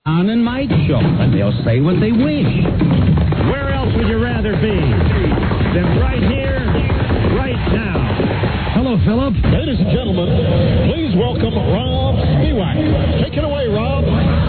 On and Mike Show, and they'll say what they wish. Where else would you rather be than right here, right now? Hello, Philip. Ladies and gentlemen, please welcome Rob Spiewak. Take it away, Rob.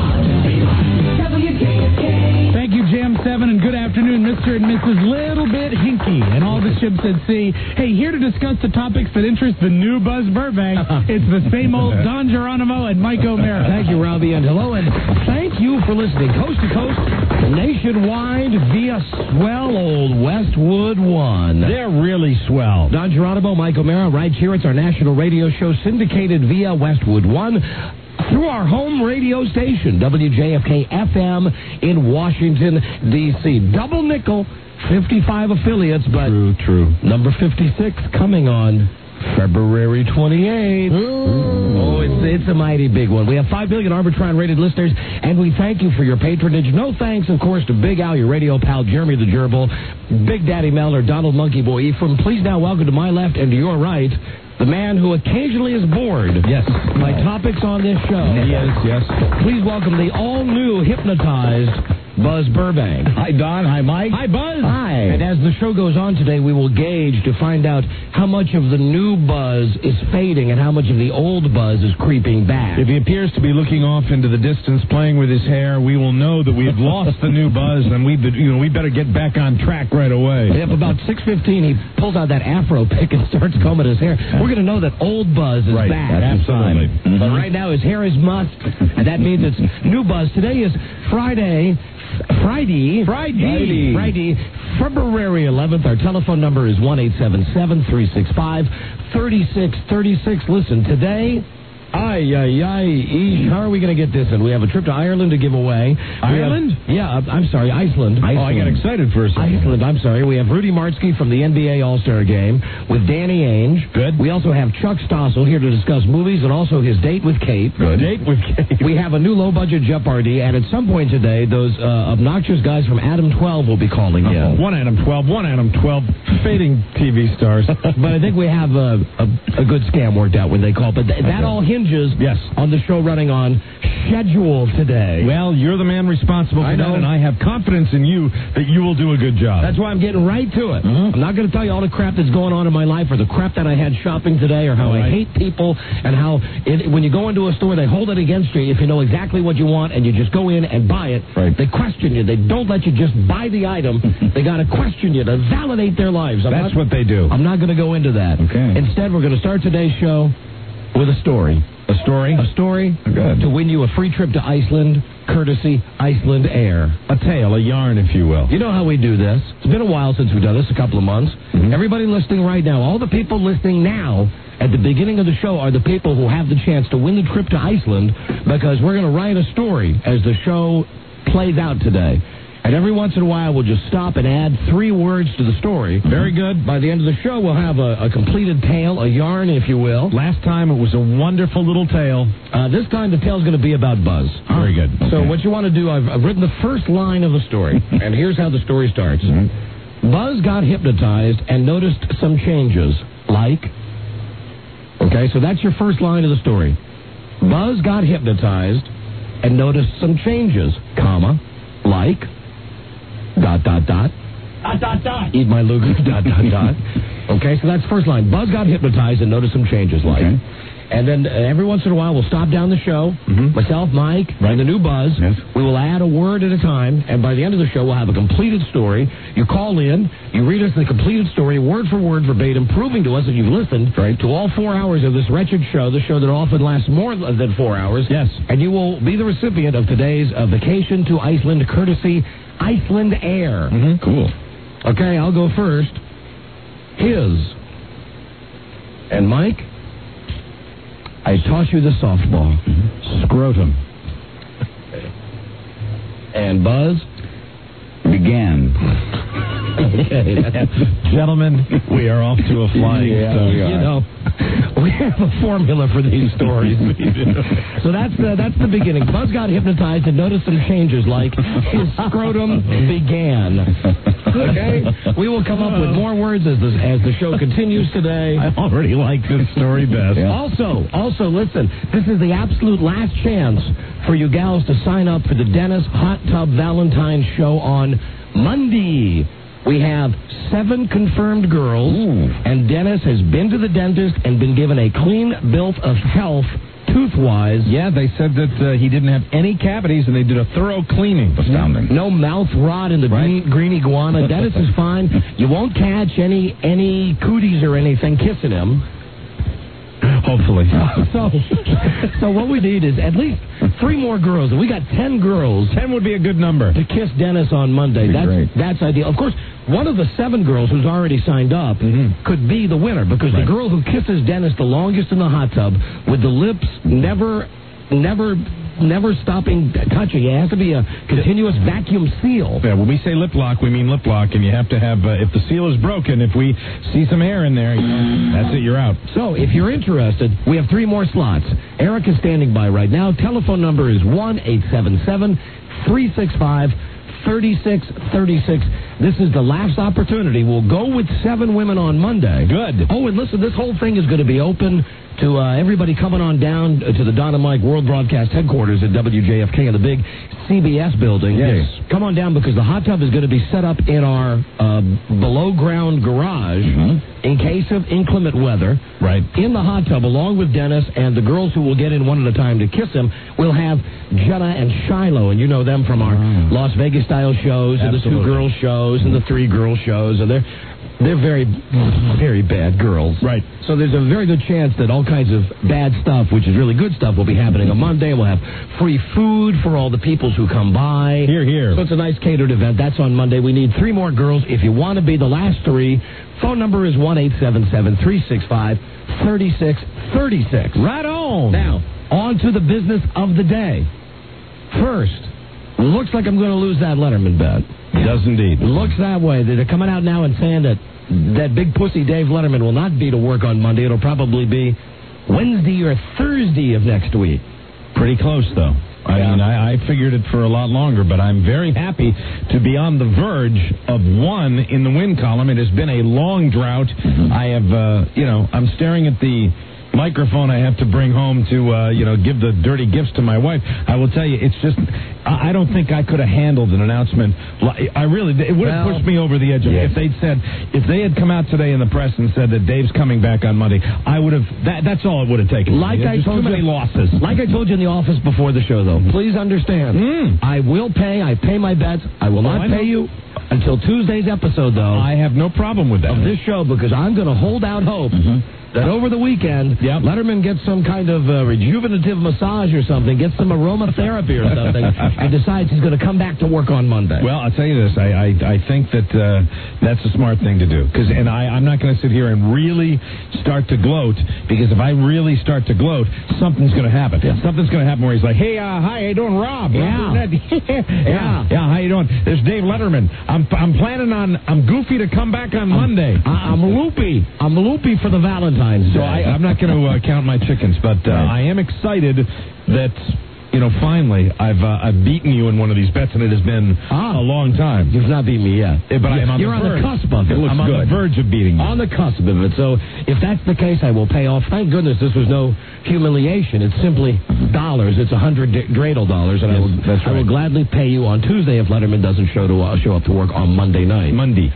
Thank you, Jam 7, and good afternoon, Mr. and Mrs. Little Bit Hinky and all the ships at sea. Hey, here to discuss the topics that interest the new Buzz Burbank, it's the same old Don Geronimo and Mike O'Mara. Thank you, Robbie, and hello, and thank you for listening coast to coast, nationwide, via swell old Westwood One. They're really swell. Don Geronimo, Mike O'Mara, right here. It's our national radio show syndicated via Westwood One through our home radio station, WJFK FM in Washington, D.C. Double nickel, 55 affiliates, but True. number 56 coming on February 28th. Oh, it's a mighty big one. We have 5 billion Arbitron-rated listeners, and we thank you for your patronage. No thanks, of course, to Big Al, your radio pal, Jeremy the Gerbil, Big Daddy Mel, Donald Monkey Boy Ephraim. Please now welcome to my left and to your right, the man who occasionally is bored by topics on this show. Yes. Please welcome the all-new hypnotized Buzz Burbank. Hi, Don. Hi, Mike. Hi, Buzz. Hi. And as the show goes on today, we will gauge to find out how much of the new Buzz is fading and how much of the old Buzz is creeping back. If he appears to be looking off into the distance, playing with his hair, we will know that we have lost the new Buzz, and we better get back on track right away. Yep, about 6:15, he pulls out that afro pick and starts combing his hair. We're going to know that old Buzz is back. Absolutely. Mm-hmm. But right now, his hair is mussed, and that means it's new Buzz. Today is Friday, February 11th. Our telephone number is 1-877-365-3636. Listen, today, how are we going to get this in? We have a trip to Ireland to give away. Ireland? I'm sorry, Iceland. Oh, I got excited for a second. Iceland, I'm sorry. We have Rudy Martzke from the NBA All-Star Game with Danny Ainge. Good. We also have Chuck Stossel here to discuss movies and also his date with Kate. Good. Date with Kate. We have a new low-budget Jeopardy, and at some point today, those obnoxious guys from Adam 12 will be calling in. One Adam 12, fading TV stars. But I think we have a good scam worked out when they call. But that all hinges on the show running on schedule today. Well, you're the man responsible for I know. that, and I have confidence in you that you will do a good job. That's why I'm getting right to it. I'm not going to tell you all the crap that's going on in my life or the crap that I had shopping today or how I hate people and how when you go into a store, they hold it against you if you know exactly what you want and you just go in and buy it. Right. They question you. They don't let you just buy the item. They got to question you to validate their lives. That's what they do. I'm not going to go into that. Okay. Instead, we're going to start today's show with a story. A story? A story Good. to win you a free trip to Iceland, courtesy Iceland Air. A tale, a yarn, if you will. You know how we do this. It's been a while since we've done this, a couple of months. Mm-hmm. Everybody listening right now, all the people listening now at the beginning of the show are the people who have the chance to win the trip to Iceland because we're going to write a story as the show plays out today. And every once in a while, we'll just stop and add 3 words to the story. Very good. By the end of the show, we'll have a completed tale, a yarn, if you will. Last time, it was a wonderful little tale. This time, the tale's going to be about Buzz. Very good. So Okay. what you want to do, I've written the first line of the story, and here's how the story starts. Buzz got hypnotized and noticed some changes, like... Okay, so that's your first line of the story. Buzz got hypnotized and noticed some changes, comma, like... ... Eat my Luger, ... Okay, so that's the first line. Buzz got hypnotized and noticed some changes, like... Okay. And then every once in a while, we'll stop down the show, myself, Mike, and the new Buzz. Yes. We will add a word at a time, and by the end of the show, we'll have a completed story. You call in, you read us the completed story, word for word, verbatim, proving to us that you've listened to all 4 hours of this wretched show, the show that often lasts more than 4 hours. Yes. And you will be the recipient of today's vacation to Iceland, courtesy Iceland Air. Cool. Okay, I'll go first. His. And Mike, I toss you the softball. Scrotum. And Buzz Began. Okay. Gentlemen, we are off to a flying start. You know, we have a formula for these stories. So that's the beginning. Buzz got hypnotized and noticed some changes, like his scrotum began. Okay? We will come up with more words as the show continues today. I already like this story best. Yeah. Also, listen, this is the absolute last chance for you gals to sign up for the Dennis Hot Tub Valentine's show on Monday. We have 7 confirmed girls, and Dennis has been to the dentist and been given a clean bill of health, tooth-wise. Yeah, they said that he didn't have any cavities, and they did a thorough cleaning. Astounding. No mouth rot in the green iguana. Dennis is fine. You won't catch any cooties or anything kissing him. Hopefully. So what we need is at least 3 more girls. And we got 10 girls. 10 would be a good number. To kiss Dennis on Monday. That's ideal. Of course, one of the 7 girls who's already signed up could be the winner, because the girl who kisses Dennis the longest in the hot tub with the lips never stopping touching. It has to be a continuous vacuum seal. Yeah, when we say lip lock, we mean lip lock, and you have to have, if the seal is broken, if we see some hair in there, that's it, you're out. So, if you're interested, we have 3 more slots. Eric is standing by right now. Telephone number is 1-877-365-3636. This is the last opportunity. We'll go with 7 women on Monday. Good. Oh, and listen, this whole thing is going to be open to everybody coming on down to the Don and Mike World Broadcast headquarters at WJFK in the big CBS building. Yes. Come on down, because the hot tub is going to be set up in our below-ground garage in case of inclement weather. Right. In the hot tub, along with Dennis and the girls who will get in one at a time to kiss him, we'll have Jenna and Shiloh, and you know them from our Las Vegas-style shows, and the 2 girl shows, and the 3 girl shows, and they're very, very bad girls. Right. So there's a very good chance that all kinds of bad stuff, which is really good stuff, will be happening on Monday. We'll have free food for all the peoples who come by. Hear, hear. So it's a nice catered event. That's on Monday. We need 3 more girls. If you want to be the last 3, phone number is 1-877-365-3636. Right on. Now, on to the business of the day. First, looks like I'm going to lose that Letterman bet. Does indeed. Looks that way. They're coming out now and saying that big pussy Dave Letterman will not be to work on Monday. It'll probably be Wednesday or Thursday of next week. Pretty close, though. I mean, I figured it for a lot longer, but I'm very happy to be on the verge of 1 in the win column. It has been a long drought. I have, I'm staring at the microphone I have to bring home to, give the dirty gifts to my wife. I will tell you, it's just, I don't think I could have handled an announcement. It would have pushed me over the edge. If if they had come out today in the press and said that Dave's coming back on Monday, I would have, that's all it would have taken. Too many losses. Like I told you in the office before the show, though, please understand, I pay my bets. I will not pay you until Tuesday's episode, though. I have no problem with that. Of this show, because I'm going to hold out hope that over the weekend, Letterman gets some kind of rejuvenative massage or something, gets some aromatherapy or something, and decides he's going to come back to work on Monday. Well, I'll tell you this. I think that that's a smart thing to do. And I'm not going to sit here and really start to gloat, because if I really start to gloat, something's going to happen. Something's going to happen where he's like, hey, hi, how you doing, Rob? Yeah, how you doing? There's Dave Letterman. I'm planning on, I'm goofy to come back on Monday. I'm loopy. I'm loopy for the Valentine's. So I'm not going to count my chickens, but I am excited that, finally I've beaten you in one of these bets, and it has been a long time. You've not beaten me yet. But I'm on the cusp of it. I'm on the verge of beating you. On the cusp of it. So if that's the case, I will pay off. Thank goodness this was no humiliation. It's simply dollars. It's $100 dreidel dollars, and I will gladly pay you on Tuesday if Letterman doesn't show up to work on Monday night. Monday,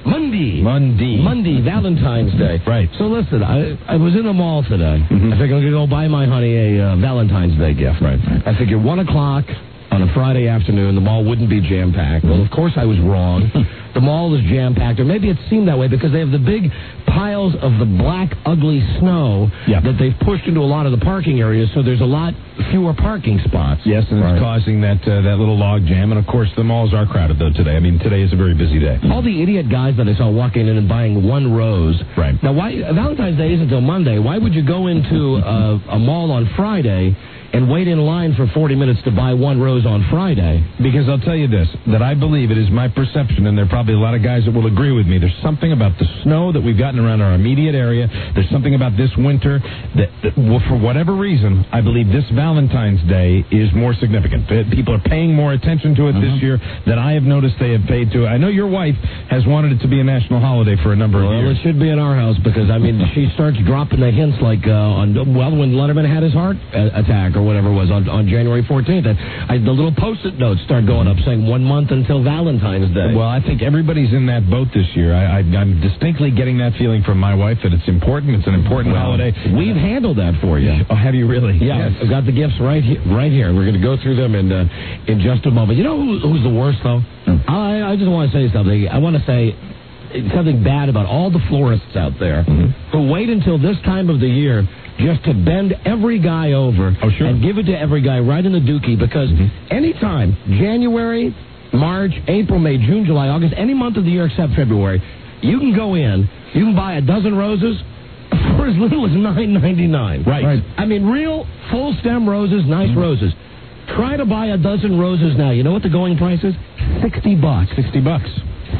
Valentine's Day. Right. So listen, I was in the mall today. I figured I'm going to go buy my honey a Valentine's Day gift. Right. I figured 1 o'clock on a Friday afternoon, the mall wouldn't be jam-packed. Well, of course I was wrong. The mall is jam-packed, or maybe it seemed that way because they have the big piles of the black, ugly snow that they've pushed into a lot of the parking areas, so there's a lot fewer parking spots. Yes, and it's causing that little log jam, and of course the malls are crowded, though, today. I mean, today is a very busy day. All the idiot guys that I saw walking in and buying 1 rose. Right. Now, why Valentine's Day isn't until Monday. Why would you go into a mall on Friday and wait in line for 40 minutes to buy one rose on Friday. Because I'll tell you this, that I believe it is my perception, and there are probably a lot of guys that will agree with me. There's something about the snow that we've gotten around our immediate area. There's something about this winter that well, for whatever reason, I believe this Valentine's Day is more significant. People are paying more attention to it this year than I have noticed they have paid to it. I know your wife has wanted it to be a national holiday for a number of years. Well, it should be in our house because, I mean, she starts dropping the hints like when Letterman had his heart attack or whatever it was on January 14th. And the little Post-it notes start going up saying 1 month until Valentine's Day. Well, I think everybody's in that boat this year. I'm distinctly getting that feeling from my wife that it's important. It's an important holiday. We've handled that for you. Oh, have you really? Yeah, I've got the gifts right here. We're going to go through them in just a moment. You know who's the worst, though? I just want to say something. I want to say something bad about all the florists out there who wait until this time of the year just to bend every guy over and give it to every guy right in the dookie, because anytime, January, March, April, May, June, July, August, any month of the year except February, you can go in, you can buy a dozen roses for as little as $9.99. Right. I mean, real full stem roses, nice roses. Try to buy a dozen roses now. You know what the going price is? $60. $60.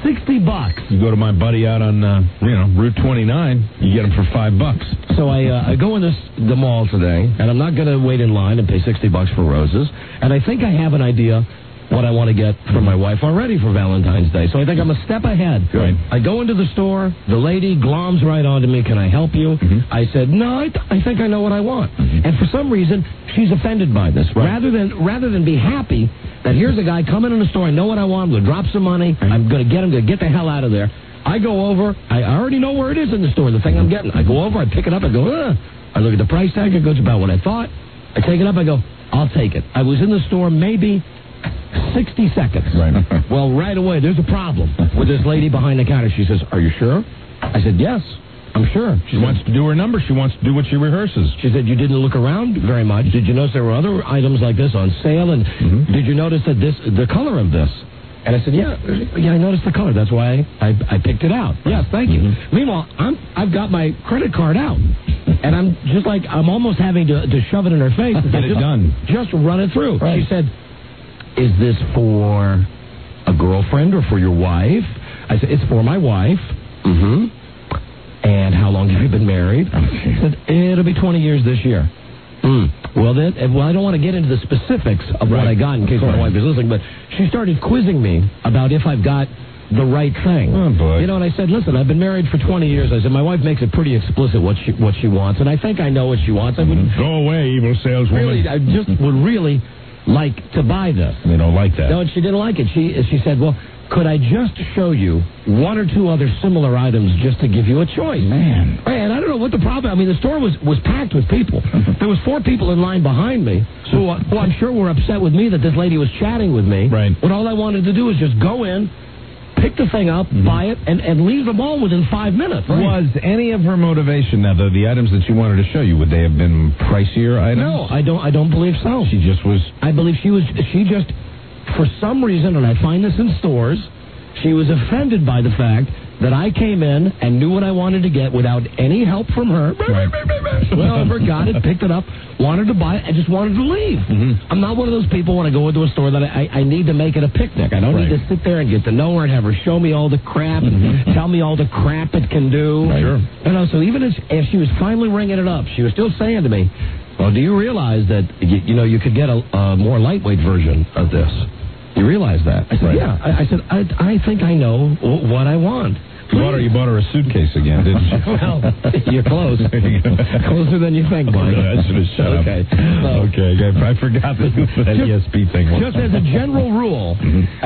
$60. You go to my buddy out on Route 29, you get them for $5. So I go in the mall today, and I'm not going to wait in line and pay $60 for roses. And I think I have an idea what I want to get for my wife already for Valentine's Day. So I think I'm a step ahead. Right. I go into the store. The lady gloms right onto me. Can I help you? I said, no, I think I know what I want. And for some reason, she's offended by this. Right. Rather than be happy that here's a guy coming in the store, I know what I want, I'm going to drop some money, I'm going to get him to get the hell out of there. I go over. I already know where it is in the store, the thing I'm getting. I go over, I pick it up, I go, I look at the price tag, it goes about what I thought. I take it up, I go, I'll take it. I was in the store maybe 60 seconds. Right. Well, right away, there's a problem with this lady behind the counter. She says, are you sure? I said, yes, I'm sure. She wants to do her number. She wants to do what she rehearses. She said, you didn't look around very much. Did you notice there were other items like this on sale? And did you notice that the color of this? And I said, yeah, I noticed the color. That's why I picked it out. Yes, thank you. Meanwhile, I've got my credit card out. And I'm almost having to shove it in her face. Get it done. Just run it through. Right. She said, is this for a girlfriend or for your wife? I said, it's for my wife. And how long have you been married? She said, it'll be 20 years this year. Well, I don't want to get into the specifics of what I got in case my wife is listening, but she started quizzing me about if I've got the right thing. Oh, boy. You know, and I said, listen, I've been married for 20 years. I said, my wife makes it pretty explicit what she wants, and I think I know what she wants. I would Go away, evil saleswoman. really, I just would really like to buy this. They don't like that. No, and she didn't like it. She said, well, could I just show you one or two other similar items just to give you a choice? Man. And I don't know what the problem. I mean, the store was packed with people. There was 4 people in line behind me who I'm sure were upset with me that this lady was chatting with me. Right. When all I wanted to do was just go in, pick the thing up, buy it, and leave the mall within 5 minutes. Right. Was any of her motivation, now, the items that she wanted to show you, would they have been pricier items? No, I don't believe so. She just was... I believe she just, for some reason, and I find this in stores, she was offended by the fact that I came in and knew what I wanted to get without any help from her. Right. Well, I got it, picked it up, wanted to buy it, and just wanted to leave. I'm not one of those people when I go into a store that I need to make it a picnic. I don't need to sit there and get to know her and have her show me all the crap and tell me all the crap it can do. Sure. You know, so even as she was finally ringing it up, she was still saying to me, well, do you realize that, you could get a more lightweight version of this? You realize that? I said, yeah. I said, I think I know what I want. You bought her a suitcase again, didn't you? Well, you're close. Closer than you think, Mike. I should have shut up. Okay, I forgot that ESP thing was. Just as a general rule,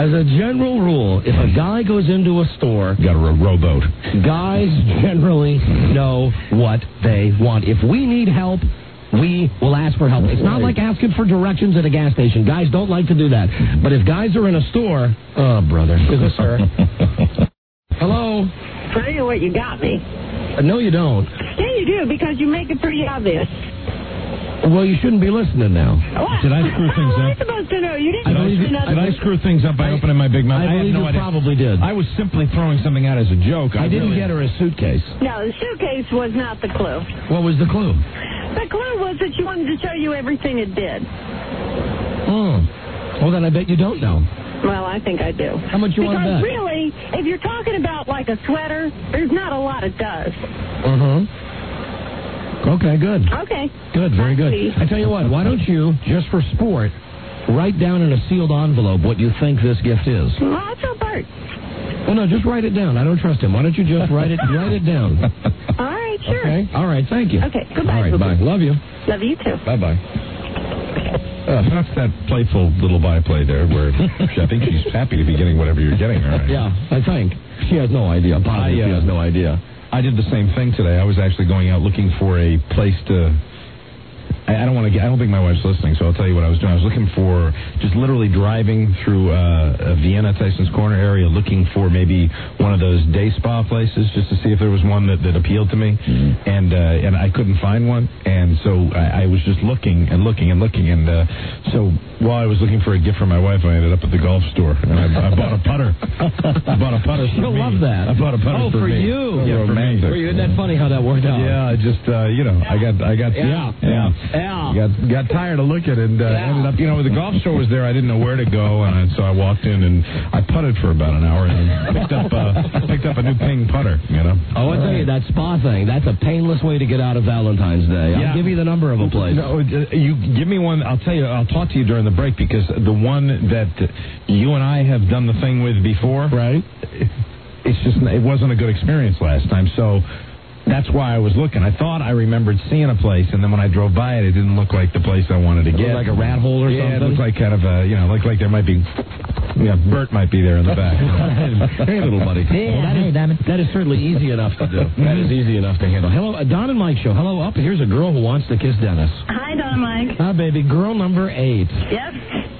if a guy goes into a store... Got a rowboat. Guys generally know what they want. If we need help, we will ask for help. It's not like asking for directions at a gas station. Guys don't like to do that. But if guys are in a store... Oh, brother. Is this her? Hello? Tell you what, you got me. No, you don't. Yeah, you do, because you make it pretty obvious. Well, you shouldn't be listening now. What? Did I screw things How am I up? supposed to know? You didn't Did I screw things up by opening my big mouth? I believe you probably did. I was simply throwing something out as a joke. I didn't get her a suitcase. No, the suitcase was not the clue. What was the clue? The clue was that she wanted to show you everything it did. Well, then I bet you don't know. Well, I think I do. How much you want to bet? Because really, if you're talking about like a sweater, there's not a lot it does. Okay, good. Okay. Good, very good. See. I tell you what, why don't you, just for sport, write down in a sealed envelope what you think this gift is? Well, I'll tell Bert. Well, no, just write it down. I don't trust him. Why don't you just write it down? All right, sure. Okay? All right, thank you. Okay, goodbye. All right, bye. Love you. Love you too. Bye-bye. That's that playful little byplay there where I think she's happy to be getting whatever you're getting her. Right? Yeah, I think. She has no idea. Positive, she has no idea. I did the same thing today. I was actually going out looking for a place to... I don't think my wife's listening, so I'll tell you what I was doing. I was looking for, just literally driving through Vienna, Tyson's Corner area, looking for maybe one of those day spa places, just to see if there was one that appealed to me. And I couldn't find one, and so I was just looking and looking and looking. And so while I was looking for a gift for my wife, I ended up at the golf store, and I bought a putter. I bought a putter for She'll me. love that. I bought a putter for me. you. Yeah, for me. For you. Isn't that funny how that worked out? Yeah, I just, I got got tired of looking and ended up, the golf store was there. I didn't know where to go, and so I walked in and I putted for about an hour and picked up a new Ping putter, Oh, I tell you, that spa thing, that's a painless way to get out of Valentine's Day. I'll give you the number of a place. No, you give me one. I'll tell you, I'll talk to you during the break, because the one that you and I have done the thing with before, right? It wasn't a good experience last time, so that's why I was looking. I thought I remembered seeing a place, and then when I drove by it, it didn't look like the place I wanted to get. Like a rat hole or something? Yeah, it looked like kind of looked like there might be, Bert might be there in the back. Hey, little buddy. That is certainly easy enough to do. That is easy enough to handle. Hello, Don and Mike show. Hello, up. Here's a girl who wants to kiss Dennis. Hi, Don and Mike. Hi, baby. Girl number 8. Yep.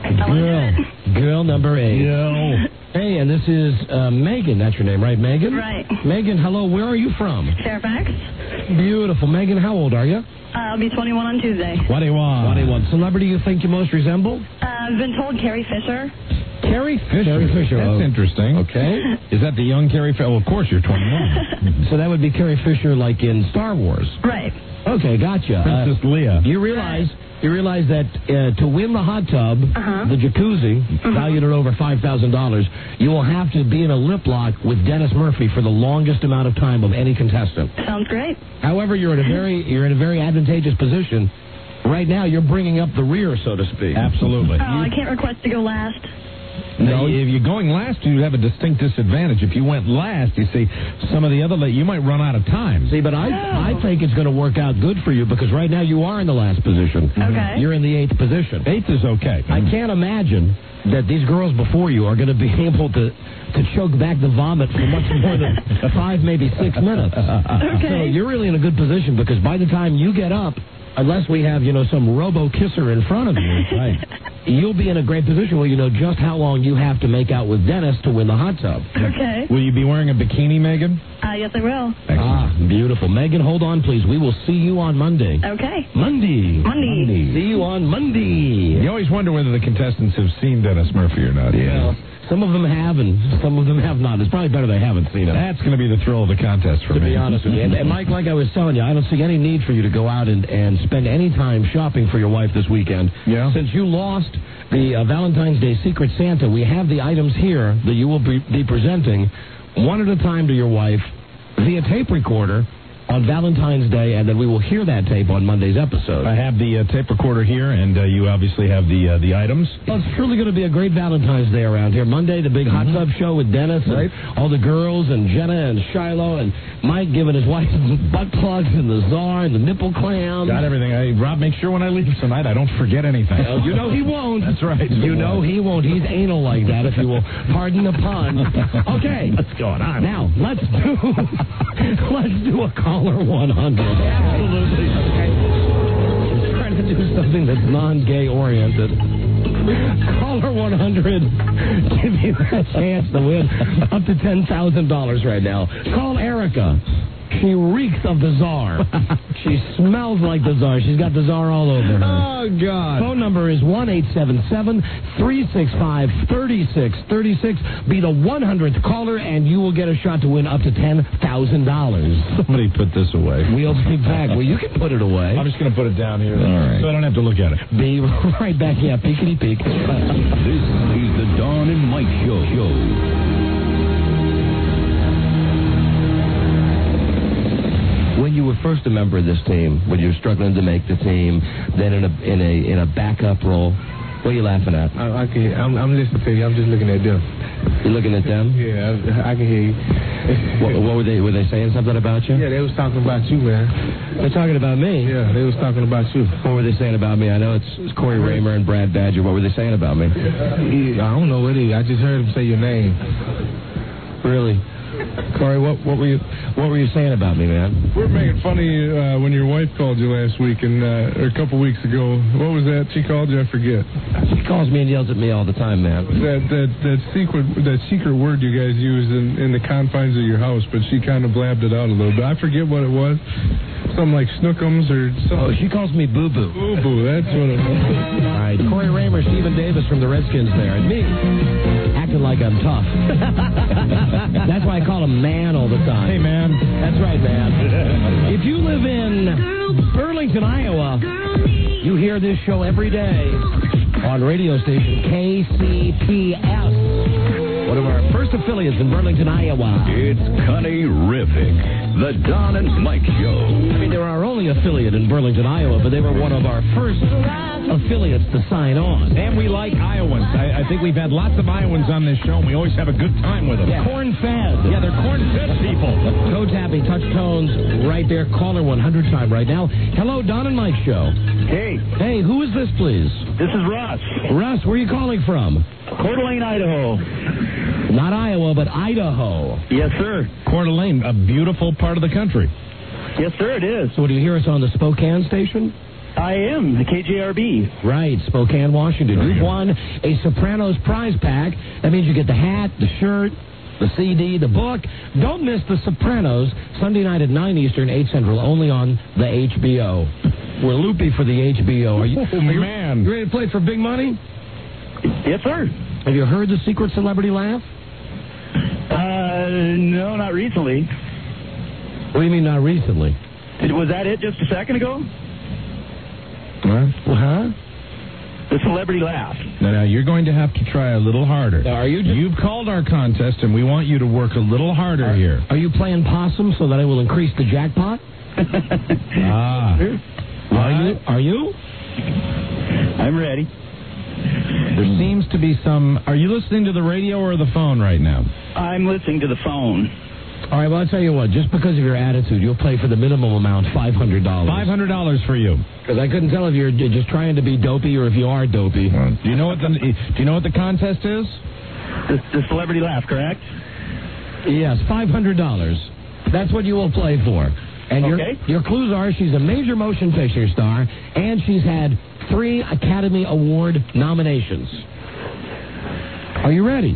Girl number 8. Hey, and this is Megan. That's your name, right, Megan? Right. Megan, hello. Where are you from? Fairfax. Beautiful. Megan, how old are you? I'll be 21 on Tuesday. What do you want? What do you want? Celebrity you think you most resemble? I've been told Carrie Fisher. Carrie Fisher. That's interesting. Okay. Is that the young Carrie Fisher? Well, of course, you're 21. So that would be Carrie Fisher like in Star Wars. Right. Okay, gotcha. Princess Leia. You realize that to win the hot tub, the jacuzzi, valued at over $5,000, you will have to be in a lip lock with Dennis Murphy for the longest amount of time of any contestant. Sounds great. However, you're in a very advantageous position. Right now, you're bringing up the rear, so to speak. Absolutely. Oh, I can't request to go last. No, if you're going last, you have a distinct disadvantage. If you went last, you see, some of the other, you might run out of time. See, but I think it's going to work out good for you, because right now you are in the last position. Okay. You're in the 8th position. 8th is okay. I can't imagine that these girls before you are going to be able to choke back the vomit for much more than 5, maybe 6 minutes. Okay. So you're really in a good position, because by the time you get up, unless we have, some robo-kisser in front of you, right, you'll be in a great position where you know just how long you have to make out with Dennis to win the hot tub. Okay. Will you be wearing a bikini, Megan? Yes, I will. Beautiful. Megan, hold on, please. We will see you on Monday. Okay. Monday. See you on Monday. You always wonder whether the contestants have seen Dennis Murphy or not. Yeah. Some of them have, and some of them have not. It's probably better they haven't seen it. That's going to be the thrill of the contest for me. To be honest with you. And Mike, like I was telling you, I don't see any need for you to go out and spend any time shopping for your wife this weekend. Yeah. Since you lost the Valentine's Day Secret Santa, we have the items here that you will be presenting one at a time to your wife via tape recorder on Valentine's Day, and then we will hear that tape on Monday's episode. I have the tape recorder here, and you obviously have the items. Well, it's truly going to be a great Valentine's Day around here. Monday, the big hot tub show with Dennis, and all the girls, and Jenna, and Shiloh, and Mike giving his wife butt plugs, and the czar, and the nipple clams. Got everything. Rob, make sure when I leave tonight I don't forget anything. You know he won't. That's right. You know he won't. He's anal like that, if you will pardon the pun. Okay. What's going on? Now, let's do a caller 100. Absolutely. Okay. Trying to do something that's non-gay oriented. Caller 100. Give you that chance to win up to $10,000 right now. Call Erica. She reeks of the czar. She smells like the czar. She's got the czar all over her. Oh, God. Phone number is 1-877-365-3636. Be the 100th caller, and you will get a shot to win up to $10,000. Somebody put this away. We'll be back. Well, you can put it away. I'm just going to put it down here. All right. So I don't have to look at it. Be right back. Yeah, peekity peek. This is the Dawn and Mike Show. When you were first a member of this team, when you were struggling to make the team, then in a backup role, what are you laughing at? I'm listening to you. I'm just looking at them. You looking at them? Yeah, I can hear you. What were they? Were they saying something about you? Yeah, they was talking about you, man. They're talking about me. Yeah, they was talking about you. What were they saying about me? I know it's Corey Raymer and Brad Badger. What were they saying about me? I don't know what I just heard them say your name. Really? Corey, what were you saying about me, man? We're making fun of you when your wife called you last week or a couple weeks ago. What was that she called you? I forget. She calls me and yells at me all the time, man. That secret word you guys use in the confines of your house, but she kind of blabbed it out a little bit. I forget what it was. Something like snookums or something. Oh, she calls me Boo Boo. Boo Boo, that's what it was. All right, Corey Raymer, Stephen Davis from the Redskins there, and me acting like I'm tough. That's why I call him man all the time. Hey, man. That's right, man. If you live in Burlington, Iowa, you hear this show every day on radio station KCPS, one of our first affiliates in Burlington, Iowa. It's Connie-rific, the Don and Mike Show. I mean, they're our only affiliate in Burlington, Iowa, but they were one of our first affiliates to sign on. And we like Iowans. I think we've had lots of Iowans on this show, and we always have a good time with them. Yeah, corn-fed. Yeah, they're corn-fed people. Toe tapping, touch tones, right there. Caller 100 time right now. Hello, Don and Mike Show. Hey. Hey, who is this, please? This is Russ. Russ, where are you calling from? Coeur d'Alene, Idaho. Not Iowa, but Idaho. Yes, sir. Coeur d'Alene, a beautiful part of the country. Yes, sir, it is. So do you hear us on the Spokane station? I am, the KJRB. Right, Spokane, Washington. You've won a Sopranos prize pack. That means you get the hat, the shirt, the CD, the book. Don't miss the Sopranos, Sunday night at 9 Eastern, 8 Central, only on the HBO. We're loopy for the HBO. Are you man. You ready to play for big money? Yes, sir. Have you heard the secret celebrity laugh? No, not recently. What do you mean not recently? Was that it just a second ago? Huh? The celebrity laugh. Now, you're going to have to try a little harder. Are you? You've called our contest, and we want you to work a little harder here. Are you playing possum so that I will increase the jackpot? Are you? I'm ready. There seems to be some... Are you listening to the radio or the phone right now? I'm listening to the phone. All right, well, I'll tell you what. Just because of your attitude, you'll play for the minimum amount, $500. $500 for you. Because I couldn't tell if you're just trying to be dopey or if you are dopey. Do you know what the contest is? The celebrity laugh, correct? Yes, $500. That's what you will play for. And your clues are she's a major motion picture star, and she's had 3 Academy Award nominations. Are you ready?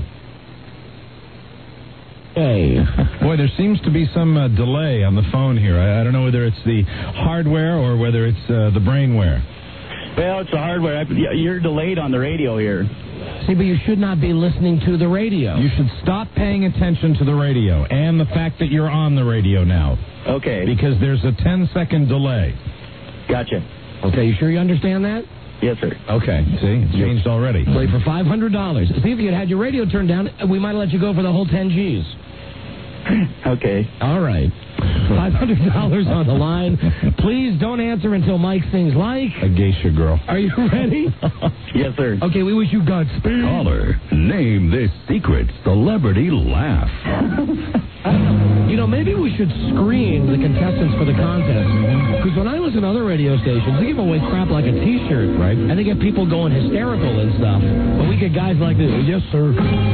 Hey. Boy, there seems to be some delay on the phone here. I don't know whether it's the hardware or whether it's the brainware. Well, it's the hardware. You're delayed on the radio here. See, but you should not be listening to the radio. You should stop paying attention to the radio and the fact that you're on the radio now. Okay. Because there's a 10-second delay. Gotcha. Okay, you sure you understand that? Yes, sir. Okay. See, it's changed already. Play for $500. See, if you had your radio turned down, we might have let you go for the whole 10 Gs. Okay. All right. $500 on the line. Please don't answer until Mike sings like a geisha girl. Are you ready? Yes, sir. Okay, we wish you Godspeed. Caller, name this secret celebrity laugh. You know, maybe we should screen the contestants for the contest. Because when I listen to other radio stations, they give away crap like a T-shirt, right? And they get people going hysterical and stuff. But we get guys like this. Yes, sir.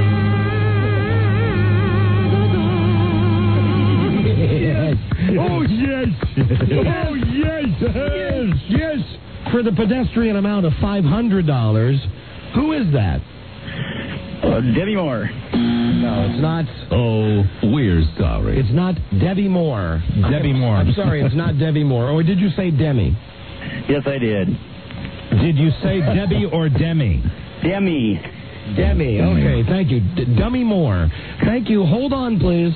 Oh, yes. Oh, yes. Yes. Yes. For the pedestrian amount of $500. Who is that? Debbie Moore. No, it's not. Oh, we're sorry. It's not Debbie Moore. Debbie Moore. I'm sorry, it's not Debbie Moore. Or did you say Demi? Yes, I did. Did you say Debbie or Demi? Demi. Demi. Okay, thank you. Dummy Moore. Thank you. Hold on, please.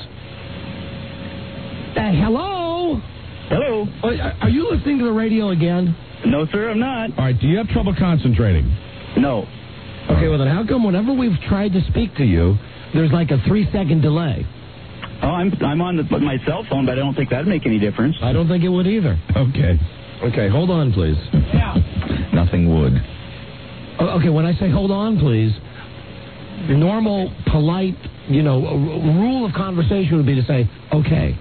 Hello? Hello. Are you listening to the radio again? No, sir, I'm not. All right, do you have trouble concentrating? No. Okay, well then how come whenever we've tried to speak to you, there's like a 3-second delay? Oh, I'm on my cell phone, but I don't think that'd make any difference. I don't think it would either. Okay. Okay, hold on, please. Yeah. Nothing would. Okay, when I say hold on, please, the normal, polite, rule of conversation would be to say, okay.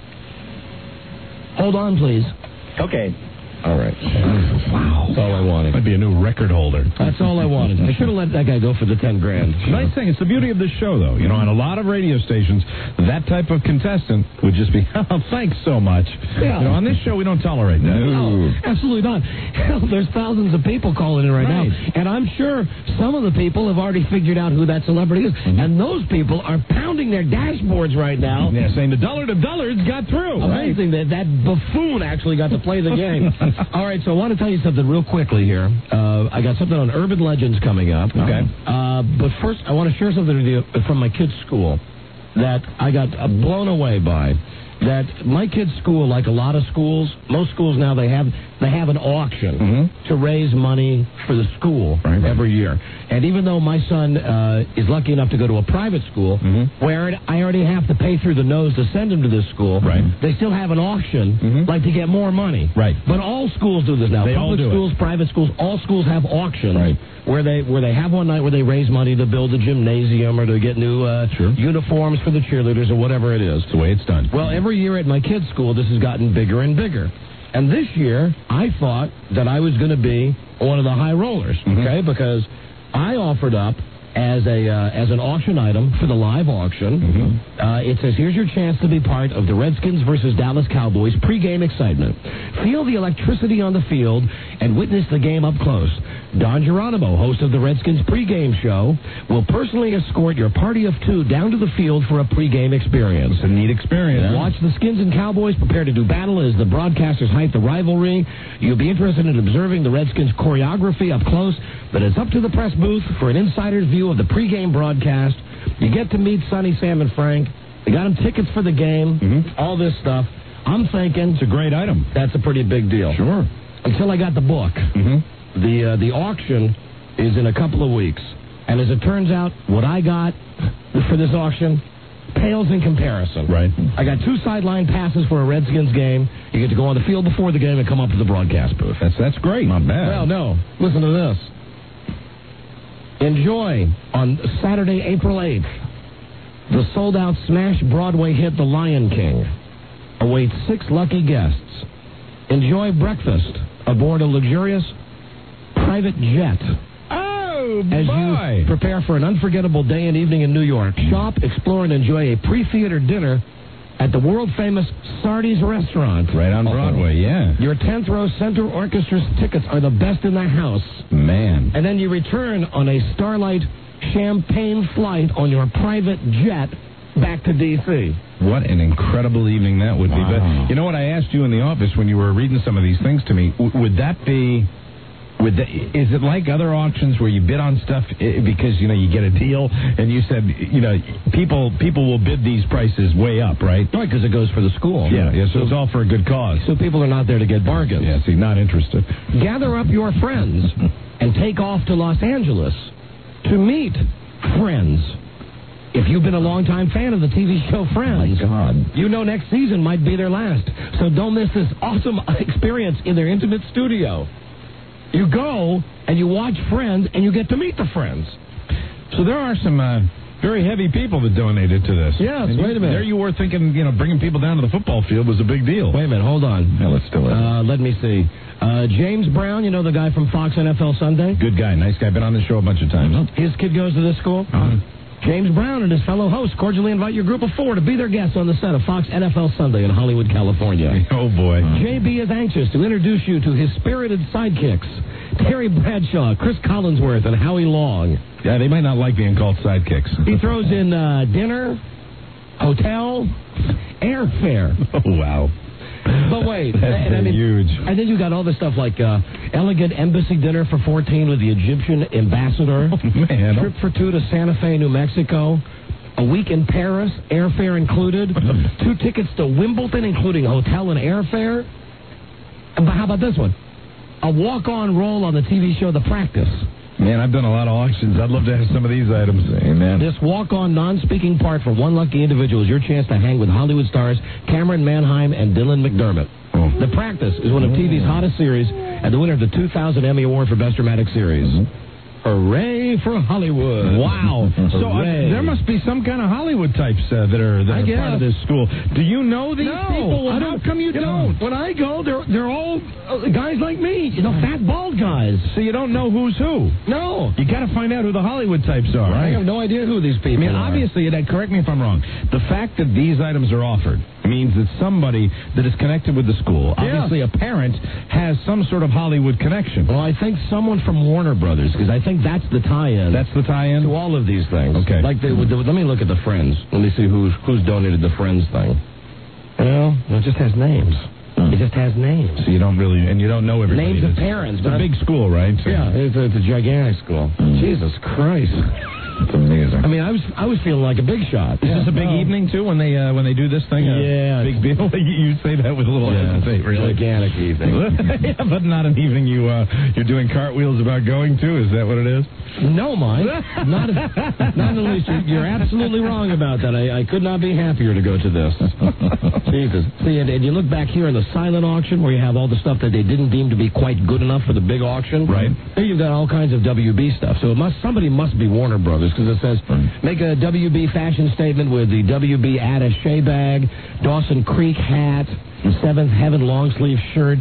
Hold on, please. Okay. All right. Wow. That's all I wanted. Might be a new record holder. That's all I wanted. I should have let that guy go for the $10,000. Nice thing. It's the beauty of this show, though. On a lot of radio stations, that type of contestant would just be, oh, thanks so much. Yeah. On this show, we don't tolerate that. No, absolutely not. Hell, there's thousands of people calling in right now. And I'm sure some of the people have already figured out who that celebrity is. Mm-hmm. And those people are pounding their dashboards right now. Yeah, saying the Dullards got through. Amazing that buffoon actually got to play the game. All right, so I want to tell you something real quickly here. I got something on urban legends coming up. Okay. But first, I want to share something with you from my kids' school that I got blown away by. That my kids' school, like a lot of schools, most schools now, they have an auction to raise money for the school every year. And even though my son is lucky enough to go to a private school, where I already have to pay through the nose to send him to this school, they still have an auction, like to get more money. Right. But all schools do this now. They Public all do schools, private schools, all schools have auctions where they have one night where they raise money to build a gymnasium or to get new uniforms for the cheerleaders or whatever it is. That's the way it's done. Well, every year at my kids' school, this has gotten bigger and bigger. And this year, I thought that I was going to be one of the high rollers, okay? Because I offered up as an auction item for the live auction. It says, here's your chance to be part of the Redskins versus Dallas Cowboys pregame excitement. Feel the electricity on the field and witness the game up close. Don Geronimo, host of the Redskins pregame show, will personally escort your party of two down to the field for a pregame experience. It's a neat experience. Yeah. Watch the Skins and Cowboys prepare to do battle as the broadcasters hype the rivalry. You'll be interested in observing the Redskins choreography up close, but it's up to the press booth for an insider's view of the pregame broadcast. You get to meet Sonny, Sam, and Frank. They got them tickets for the game, all this stuff. I'm thinking... It's a great item. That's a pretty big deal. Sure. Until I got the book. The auction is in a couple of weeks. And as it turns out, what I got for this auction pales in comparison. Right. I got 2 sideline passes for a Redskins game. You get to go on the field before the game and come up to the broadcast booth. That's great. Not bad. Well, no. Listen to this. Enjoy on Saturday, April 8th. The sold-out smash Broadway hit The Lion King awaits 6 lucky guests. Enjoy breakfast aboard a luxurious private jet. Oh, as boy. you prepare for an unforgettable day and evening in New York. Shop, explore, and enjoy a pre-theater dinner at the world-famous Sardi's Restaurant. Right on Broadway, yeah. Your 10th row center orchestra tickets are the best in the house. Man. And then you return on a Starlight champagne flight on your private jet back to D.C. What an incredible evening that would be. But you know what I asked you in the office when you were reading some of these things to me? Would that be... is it like other auctions where you bid on stuff because, you get a deal and you said, people will bid these prices way up, right? Right, because it goes for the school. Yeah, so it's all for a good cause. So people are not there to get bargains. Yeah, see, not interested. Gather up your friends and take off to Los Angeles to meet Friends. If you've been a longtime fan of the TV show Friends, oh my God, you know next season might be their last. So don't miss this awesome experience in their intimate studio. You go and you watch Friends and you get to meet the friends. So there are some very heavy people that donated to this. Yes, wait a minute. There you were thinking, bringing people down to the football field was a big deal. Wait a minute, hold on. Yeah, let's do it. Let me see. James Brown, the guy from Fox NFL Sunday? Good guy, nice guy. Been on the show a bunch of times. His kid goes to this school? James Brown and his fellow hosts cordially invite your group of 4 to be their guests on the set of Fox NFL Sunday in Hollywood, California. Oh, boy. JB is anxious to introduce you to his spirited sidekicks, Terry Bradshaw, Chris Collinsworth, and Howie Long. Yeah, they might not like being called sidekicks. He throws in dinner, hotel, airfare. Oh, wow. But wait, That's huge. And then you got all this stuff like elegant embassy dinner for 14 with the Egyptian ambassador. Oh, man. Trip for 2 to Santa Fe, New Mexico. A week in Paris, airfare included. 2 tickets to Wimbledon, including hotel and airfare. But how about this one? A walk-on role on the TV show The Practice. Man, I've done a lot of auctions. I'd love to have some of these items. Amen. This walk-on non-speaking part for one lucky individual is your chance to hang with Hollywood stars Cameron Manheim and Dylan McDermott. Oh. The Practice is one of TV's hottest series and the winner of the 2000 Emmy Award for Best Dramatic Series. Hooray for Hollywood. Wow. So Hooray. there must be some kind of Hollywood types that are part of this school. Do you know these people? I How come you don't? When I go, they're all guys like me, fat, bald guys. So you don't know who's who? No. You got to find out who the Hollywood types are. I have no idea who these people are. Obviously, correct me if I'm wrong, the fact that these items are offered means that somebody that is connected with the school, obviously a parent, has some sort of Hollywood connection. Well, I think someone from Warner Brothers, because I think that's the tie-in. That's the tie-in? To all of these things. Okay. Like, let me look at the Friends. Let me see who's donated the Friends thing. Well, it just has names. It just has names. So you don't really, and you don't know everybody. Names of parents. It's a big school, right? So. Yeah, it's a gigantic school. Jesus Christ. It's amazing. I mean, I was feeling like a big shot. Is this a big evening too when they do this thing? Yeah, big deal. You say that with a little hesitate, really. Gigantic evening. Yeah, but not an evening you're doing cartwheels about going to. Is that what it is? No, Mike. Not in the least. You're absolutely wrong about that. I could not be happier to go to this. Jesus. See, and you look back here in the silent auction where you have all the stuff that they didn't deem to be quite good enough for the big auction. Right. There you've got all kinds of WB stuff. So somebody must be Warner Brothers because it says make a WB fashion statement with the WB attaché bag, Dawson Creek hat, Seventh Heaven long sleeve shirt,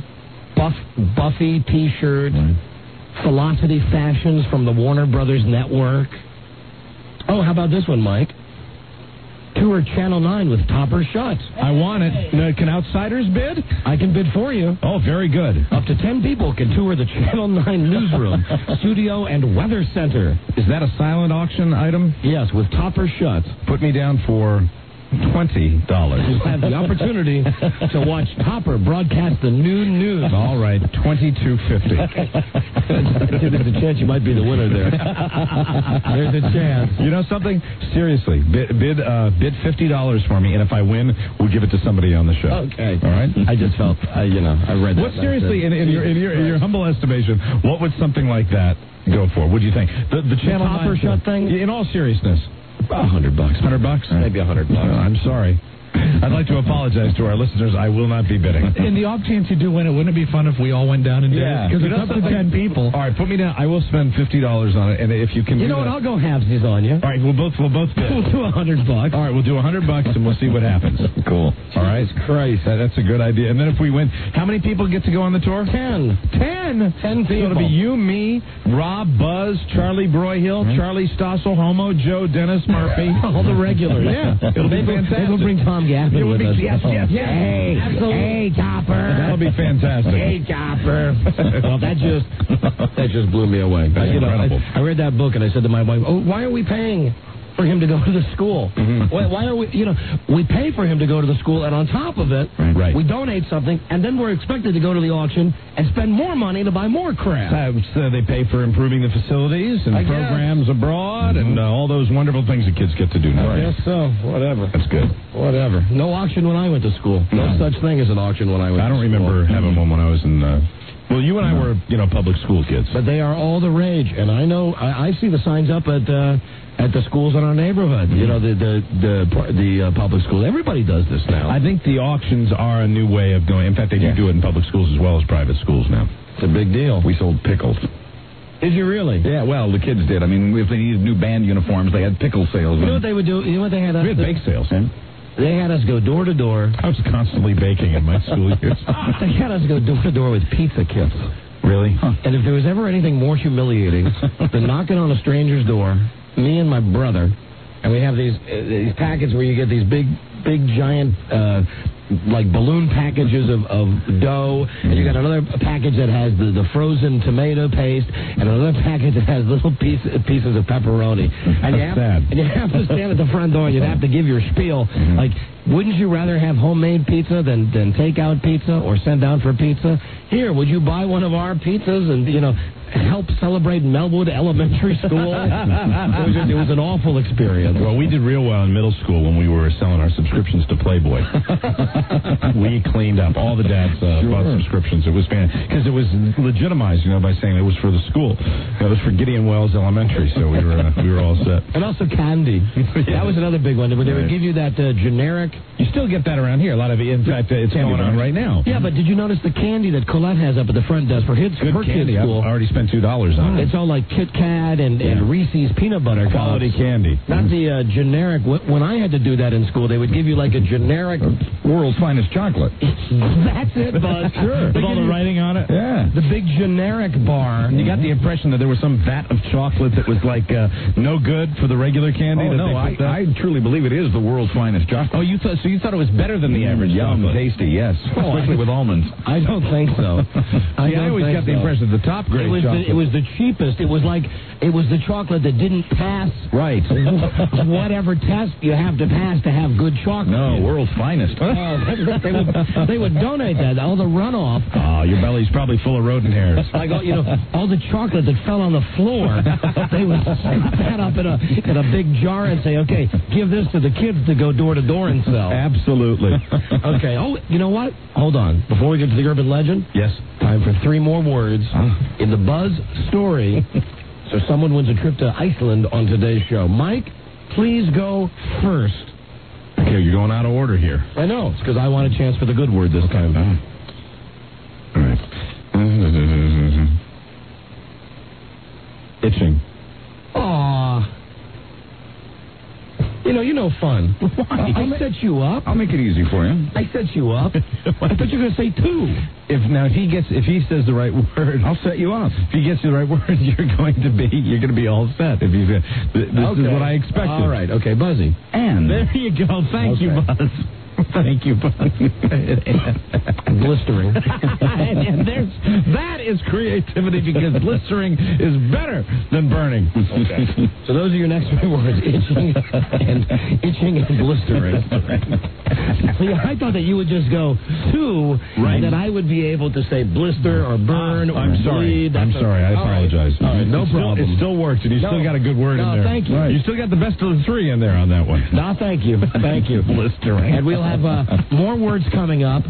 Buffy T-shirt, Velocity Fashions from the Warner Brothers network. Oh, how about this one, Mike? Tour Channel 9 with Topper Shut. I want it. Can outsiders bid? I can bid for you. Oh, very good. Up to 10 people can tour the Channel 9 newsroom, studio, and weather center. Is that a silent auction item? Yes, with Topper Shut. Put me down for $20. You'll have the opportunity to watch Topper broadcast the noon news. All right, $22.50. There's a chance you might be the winner there. There's a chance. You know something? Seriously, bid $50 for me, and if I win, we'll give it to somebody on the show. Okay. All right. I just felt, I read that. What seriously, in your humble estimation, what would something like that go for? What do you think? The Channel Topper 9 Shut thing? In all seriousness. $100. $100? Maybe $100. I'm sorry. I'd like to apologize to our listeners. I will not be bidding. In the off chance you do win it, wouldn't it be fun if we all went down and did it? Because it's up to 10 people. All right, put me down. I will spend $50 on it, and if you can, You know what? I'll go halvesies on you. All right, we'll both bid. We'll do $100. All right, we'll do $100, and we'll see what happens. Cool. All right, Jesus Christ. That's a good idea. And then if we win, how many people get to go on the tour? 10. 10 people. So it'll be you, me, Rob, Buzz, Charlie Broyhill, Charlie Stossel, Homo, Joe, Dennis, Murphy. All the regulars. Yeah, it'll be fantastic. Maybe we'll bring Tom Gaffney with us. Yes. Hey, Topper. That'll be fantastic. Hey, Topper. Well, that just blew me away. Incredible. I read that book and I said to my wife, "Oh, why are we paying for him to go to the school? Why are we? We pay for him to go to the school, and on top of it, we donate something, and then we're expected to go to the auction and spend more money to buy more crap. So they pay for improving the facilities and programs abroad and all those wonderful things the kids get to do now. I guess so. Whatever. That's good. Whatever. No auction when I went to school. No such thing as an auction when I went to school. I don't remember having one when I was in... Well, you and I were, public school kids. But they are all the rage, and I know I see the signs up at the schools in our neighborhood. The public school. Everybody does this now. I think the auctions are a new way of going. In fact, they do it in public schools as well as private schools now. It's a big deal. We sold pickles. Did you really? Yeah, well, the kids did. I mean, if they needed new band uniforms, they had pickle sales. You know what they would do? You know what they had? We had bake sales. They had us go door to door. I was constantly baking in my school years. They had us go door to door with pizza kits. Really? And if there was ever anything more humiliating than knocking on a stranger's door, me and my brother, and we have these packets where you get these big giant like balloon packages of dough, and you got another package that has the frozen tomato paste, and another package that has little pieces of pepperoni. And you have to stand at the front door, and you'd have to give your spiel. Like, wouldn't you rather have homemade pizza than take out pizza or send out for pizza? Here, would you buy one of our pizzas and, help celebrate Melwood Elementary School? It was an awful experience. Well, we did real well in middle school when we were selling our subscriptions to Playboy. We cleaned up. All the dads bought subscriptions. It was fantastic because it was legitimized, by saying it was for the school. It was for Gideon Wells Elementary, so we were all set. And also candy. That was another big one. They would give you that generic. You still get that around here. A lot of it. In fact, it's going on right now. Yeah, but did you notice the candy that Colette has up at the front desk for her kids' school? I've already spent $2 on it. It's all like Kit Kat and Reese's peanut butter quality candy. Not the generic. When I had to do that in school, they would give you like a generic world's finest chocolate. That's it, Buzz. Sure. With all the writing on it. Yeah. The big generic bar. You got the impression that there was some vat of chocolate that was like no good for the regular candy. Oh, no, I truly believe it is the world's finest chocolate. Oh, you thought it was better than the average chocolate? Tasty, yes. Especially with almonds. I don't think so. I always got the impression that the top grade chocolate. It was the cheapest. It was the chocolate that didn't pass. Right. Whatever test you have to pass to have good chocolate. No, world's finest. They would donate that. All the runoff. Oh, your belly's probably full of rodent hairs. Like, all the chocolate that fell on the floor, they would scoop that up in a big jar and say, okay, give this to the kids to go door to door and sell. Absolutely. Okay. Oh, you know what? Hold on. Before we get to the urban legend. Yes. Time for 3 more words in the Buzz story. So someone wins a trip to Iceland on today's show. Mike, please go first. Okay, you're going out of order here. I know. It's because I want a chance for the good word this time. All right. Itching. Aw. You know fun. Why? I set you up. I'll make it easy for you. I set you up. I thought you were going to say 2. If he says the right word, I'll set you up. If he gets you the right word, you're going to be all set. If this is what I expected. All right. Okay, Buzzy. And there you go. Thank you, Buzz. Thank you, Buzz. Blistering. and that is creativity because blistering is better than burning. Okay. So those are your next 3 words: itching and blistering. See, I thought that you would just go 2, and that I would be able to say blister or burn or bleed. I'm sorry. I apologize. All right, no problem. It still worked, and you still got a good word in there. No, thank you. Right. You still got the best of the 3 in there on that one. No, thank you. Thank you. Blistering. And we'll have more words coming up.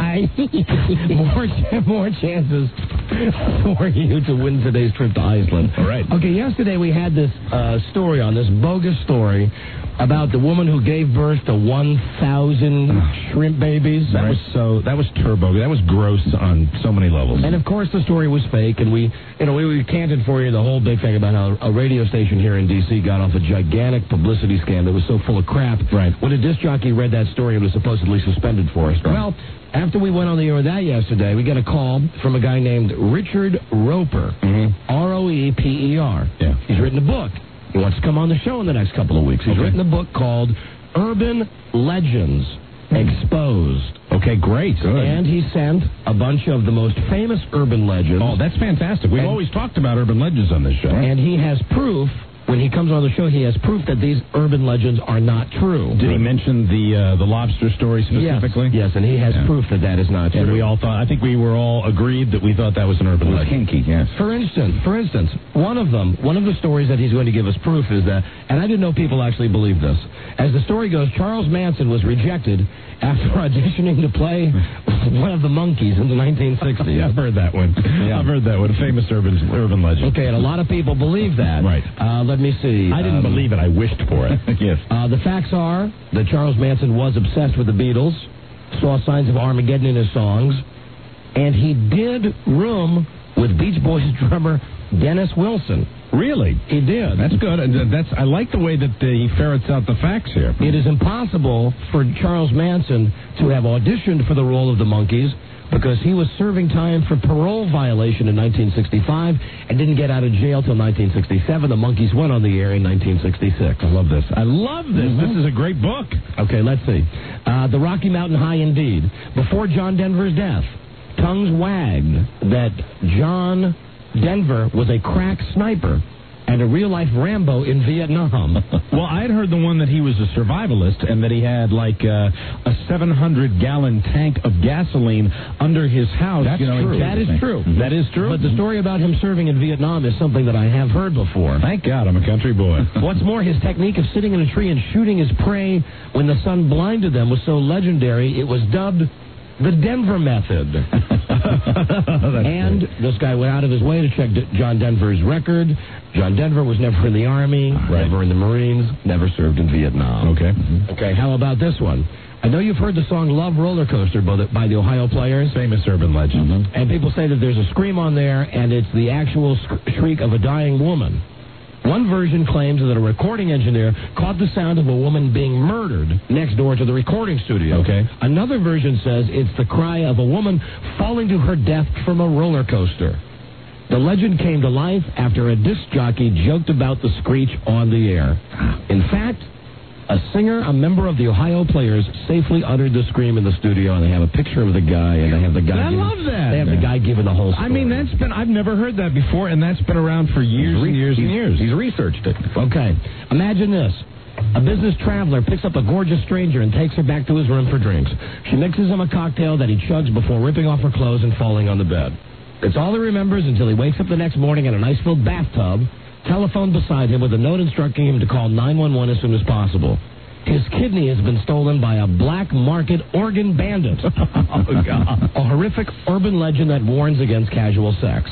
More chances for you to win today's trip to Iceland. All right. Okay, yesterday we had this story on this bogus story about the woman who gave birth to 1,000 shrimp babies. That was turbo. That was gross on so many levels. And of course the story was fake, and we recanted for you the whole big thing about how a radio station here in D.C. got off a gigantic publicity scam that was so full of crap. Right. When a disc jockey read that story, it was supposedly suspended for us. Right. Well, after we went on the air with that yesterday, we got a call from a guy named Richard Roeper. Roeper. Yeah. He's written a book. He wants to come on the show in the next couple of weeks. He's written a book called Urban Legends Exposed. Okay, great. Good. And he sent a bunch of the most famous urban legends. Oh, that's fantastic. We've always talked about urban legends on this show. And he has proof. When he comes on the show, he has proof that these urban legends are not true. Did he mention the lobster story specifically? Yes, and he has proof that is not true. And we all thought, I think we were all agreed that we thought that was an urban legend. Kinky, yes. For instance, one of the stories that he's going to give us proof is that, and I didn't know people actually believe this. As the story goes, Charles Manson was rejected after auditioning to play one of the monkeys in the 1960s. I've heard that one. Yeah. I've heard that one. A famous urban legend. Okay, and a lot of people believe that. Right. Let me see. I didn't believe it. I wished for it. Yes. The facts are that Charles Manson was obsessed with the Beatles, saw signs of Armageddon in his songs, and he did room with Beach Boys drummer Dennis Wilson. Really? He did. That's good. I like the way that he ferrets out the facts here. It is impossible for Charles Manson to have auditioned for the role of the Monkees because he was serving time for parole violation in 1965 and didn't get out of jail till 1967. The Monkees went on the air in 1966. I love this. I love this. This is a great book. Okay, let's see. The Rocky Mountain High indeed. Before John Denver's death, tongues wagged that John Denver was a crack sniper and a real-life Rambo in Vietnam. Well, I had heard the one that he was a survivalist and that he had like a 700-gallon tank of gasoline under his house. That's true. That is true. That is true. But the story about him serving in Vietnam is something that I have heard before. Thank God I'm a country boy. What's more, his technique of sitting in a tree and shooting his prey when the sun blinded them was so legendary, it was dubbed the Denver Method. And this guy went out of his way to check John Denver's record. John Denver was never in the Army, never in the Marines, never served in Vietnam. Okay. Okay, how about this one? I know you've heard the song Love Roller Coaster by the Ohio Players. Famous urban legend. And people say that there's a scream on there, and it's the actual shriek of a dying woman. One version claims that a recording engineer caught the sound of a woman being murdered next door to the recording studio. Okay. Another version says it's the cry of a woman falling to her death from a roller coaster. The legend came to life after a disc jockey joked about the screech on the air. In fact, a singer, a member of the Ohio Players, safely uttered the scream in the studio, and they have a picture of the guy, and they have the guy. I love that. They have the guy giving the whole story. I mean, I've never heard that before, and that's been around for years and years and years. He's researched it. Okay. Imagine this. A business traveler picks up a gorgeous stranger and takes her back to his room for drinks. She mixes him a cocktail that he chugs before ripping off her clothes and falling on the bed. It's all he remembers until he wakes up the next morning in an ice-filled bathtub, telephone beside him with a note instructing him to call 911 as soon as possible. His kidney has been stolen by a black market organ bandit. Oh, God. A horrific urban legend that warns against casual sex.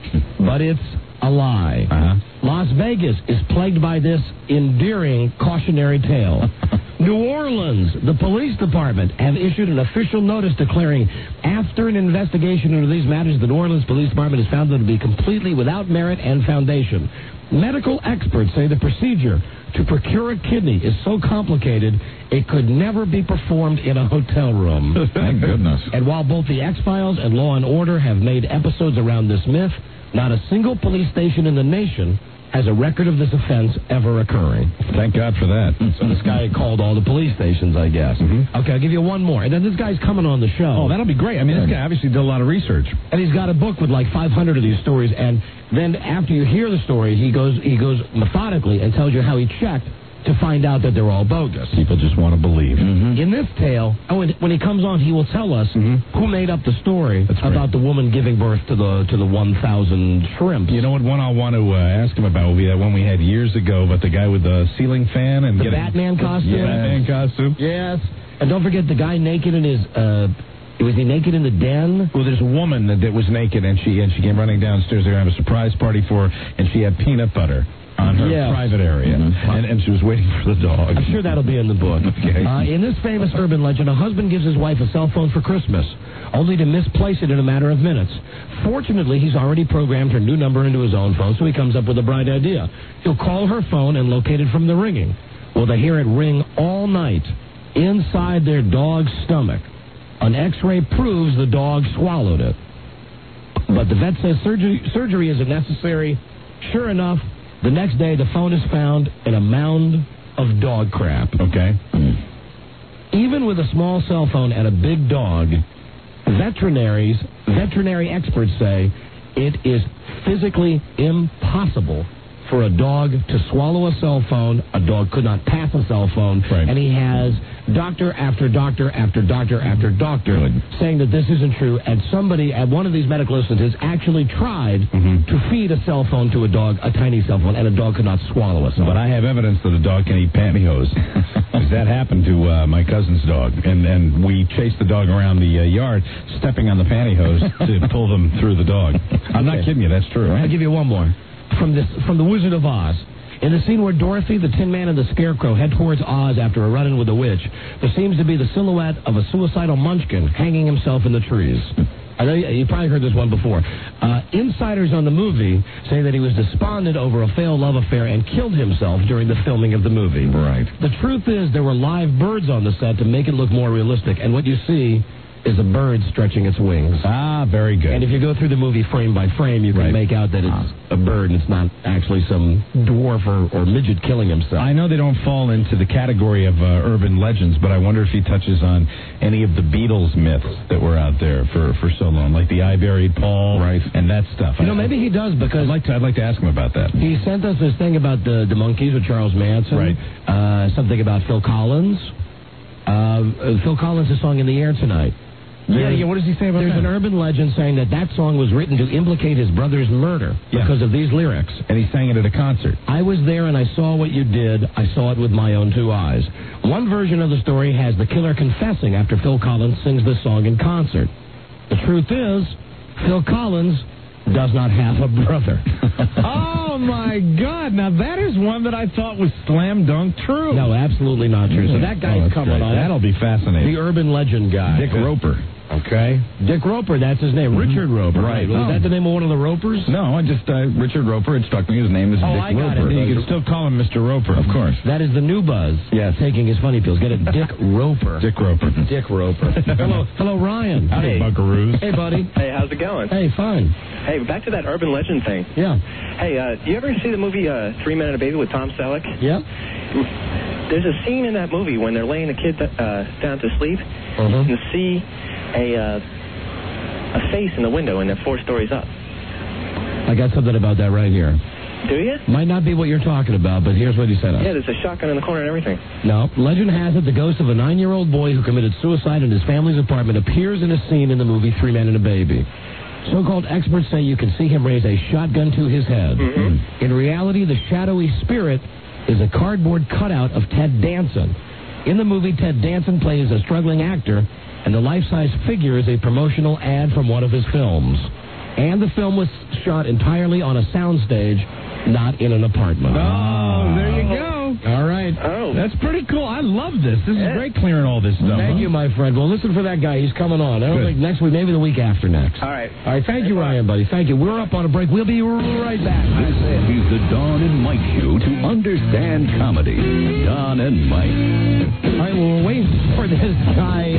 But it's a lie. Las Vegas is plagued by this endearing cautionary tale. New Orleans, the police department, have issued an official notice declaring after an investigation into these matters, the New Orleans Police Department has found them to be completely without merit and foundation. Medical experts say the procedure to procure a kidney is so complicated it could never be performed in a hotel room. Thank goodness. And while both the X-Files and Law & Order have made episodes around this myth, not a single police station in the nation has a record of this offense ever occurring. Thank God for that. So this guy called all the police stations, I guess. Okay, I'll give you one more. And then this guy's coming on the show. Oh, that'll be great. I mean, this guy obviously did a lot of research. And he's got a book with like 500 of these stories. And then after you hear the story, he goes methodically and tells you how he checked to find out that they're all bogus. People just want to believe. In this tale, when he comes on, he will tell us who made up the story about the woman giving birth to the 1,000 shrimps. You know what one I'll want to ask him about will be that one we had years ago about the guy with the ceiling fan and the Batman costume. Yeah, Batman costume. Yes. And don't forget the guy naked in his... was he naked in the den? Well, there's a woman that was naked, and she came running downstairs. They were having a surprise party for her, and she had peanut butter on her private area, and she was waiting for the dog. I'm sure that'll be in the book. Okay. In this famous urban legend, a husband gives his wife a cell phone for Christmas, only to misplace it in a matter of minutes. Fortunately, he's already programmed her new number into his own phone, so he comes up with a bright idea. He'll call her phone and locate it from the ringing. Well, they hear it ring all night inside their dog's stomach. An X-ray proves the dog swallowed it. But the vet says surgery isn't necessary. Sure enough, the next day the phone is found in a mound of dog crap. Okay. Even with a small cell phone and a big dog, veterinary experts say it is physically impossible for a dog to swallow a cell phone. A dog could not pass a cell phone. Right. And he has doctor after doctor after doctor after doctor saying that this isn't true. And somebody at one of these medical institutes has actually tried to feed a cell phone to a dog, a tiny cell phone, and a dog could not swallow a cell phone. But I have evidence that a dog can eat pantyhose. Because that happened to my cousin's dog. And we chased the dog around the yard, stepping on the pantyhose to pull them through the dog. I'm not kidding you. That's true. I'll give you one more. From The Wizard of Oz. In the scene where Dorothy, the Tin Man, and the Scarecrow head towards Oz after a run-in with the witch, there seems to be the silhouette of a suicidal munchkin hanging himself in the trees. I know you probably heard this one before. Insiders on the movie say that he was despondent over a failed love affair and killed himself during the filming of the movie. Right. The truth is there were live birds on the set to make it look more realistic, and what you see is a bird stretching its wings. Ah, very good. And if you go through the movie frame by frame, you can make out that it's a bird and it's not actually some dwarf or midget killing himself. I know they don't fall into the category of urban legends, but I wonder if he touches on any of the Beatles myths that were out there for so long, like the I Buried Paul and that stuff. Maybe he does, because I'd like to ask him about that. He sent us this thing about the Monkees with Charles Manson. Something about Phil Collins. Phil Collins' song In the Air Tonight. Yeah, what does he say about that? There's an urban legend saying that song was written to implicate his brother's murder because of these lyrics. And he sang it at a concert. I was there and I saw what you did. I saw it with my own 2 eyes. One version of the story has the killer confessing after Phil Collins sings this song in concert. The truth is, Phil Collins does not have a brother. Oh, my God. Now, that is one that I thought was slam dunk true. No, absolutely not true. So that guy's coming on. That'll be fascinating. The urban legend guy. Dick Roper. Okay. Dick Roper, that's his name. Richard Roper. Right. Was that the name of one of the Ropers? No, I just, Richard Roper, it struck me his name is Dick I got Roper. it. You can still call him Mr. Roper. Of course. That is the new buzz. Yes. Taking his funny pills. Get it? Dick Roper. Dick Roper. Dick Roper. Hello, Ryan. Hey, buckaroos. Hey, buddy. Hey, how's it going? Hey, fine. Hey, back to that urban legend thing. Yeah. Hey, do you ever see the movie 3 Men and a Baby with Tom Selleck? Yeah. There's a scene in that movie when they're laying the kid down to sleep. You can see a face in the window, and they're 4 stories up. I got something about that right here. Do you? Might not be what you're talking about, but here's what he said. Yeah, there's a shotgun in the corner and everything. No. Legend has it the ghost of a 9-year-old boy who committed suicide in his family's apartment appears in a scene in the movie 3 Men and a Baby. So-called experts say you can see him raise a shotgun to his head. In reality, the shadowy spirit is a cardboard cutout of Ted Danson. In the movie, Ted Danson plays a struggling actor, and the life-size figure is a promotional ad from one of his films. And the film was shot entirely on a soundstage, not in an apartment. Oh, there you go. All right. Oh. That's pretty cool. I love this. This is great clearing all this stuff. Thank you, my friend. Well, listen for that guy. He's coming on. I don't think next week, maybe the week after next. All right. All right. Thank you, Ryan, buddy. Thank you. We're up on a break. We'll be right back. This is the Don and Mike Show to understand comedy. Don and Mike. All right, well, we're waiting for this guy,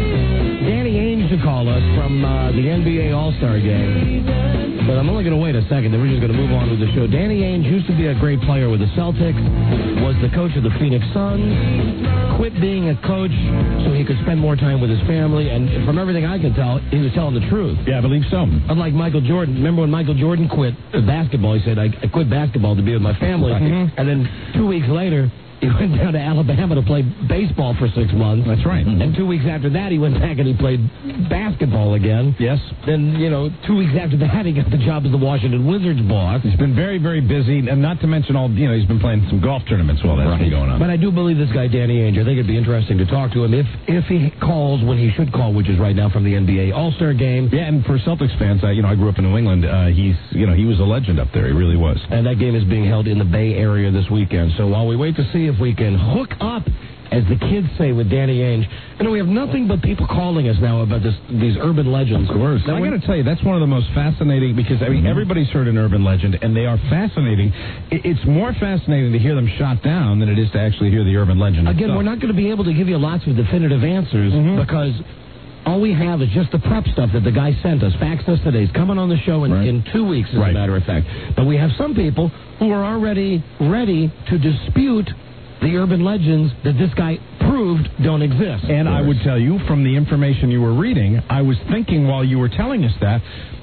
Danny Ainge, to call us from the NBA All-Star Game. But I'm only going to wait a second, then we're just going to move on with the show. Danny Ainge used to be a great player with the Celtics, was the coach of the Phoenix Suns, quit being a coach so he could spend more time with his family, and from everything I can tell, he was telling the truth. Yeah, I believe so. Unlike Michael Jordan. Remember when Michael Jordan quit basketball? He said, I quit basketball to be with my family. And then 2 weeks later, he went down to Alabama to play baseball for 6 months. That's right. And 2 weeks after that, he went back and he played basketball again. Yes. Then, 2 weeks after that, he got the job as the Washington Wizards boss. He's been very, very busy, and not to mention he's been playing some golf tournaments while that's been going on. But I do believe this guy, Danny Ainge, I think it'd be interesting to talk to him if he calls when he should call, which is right now from the NBA All-Star Game. Yeah, and for Celtics fans, I grew up in New England. He was a legend up there. He really was. And that game is being held in the Bay Area this weekend. So while we wait to see if we can hook up, as the kids say, with Danny Ainge. We have nothing but people calling us now about these urban legends. Of course. Now, I got to tell you, that's one of the most fascinating, because everybody's heard an urban legend, and they are fascinating. It's more fascinating to hear them shot down than it is to actually hear the urban legend Again, itself. we're not going to be able to give you lots of definitive answers because all we have is just the prep stuff that the guy sent us, faxed us today. He's coming on the show in 2 weeks, as a matter of fact. But we have some people who are already ready to dispute the urban legends that this guy proved don't exist. And I would tell you, from the information you were reading, I was thinking while you were telling us that,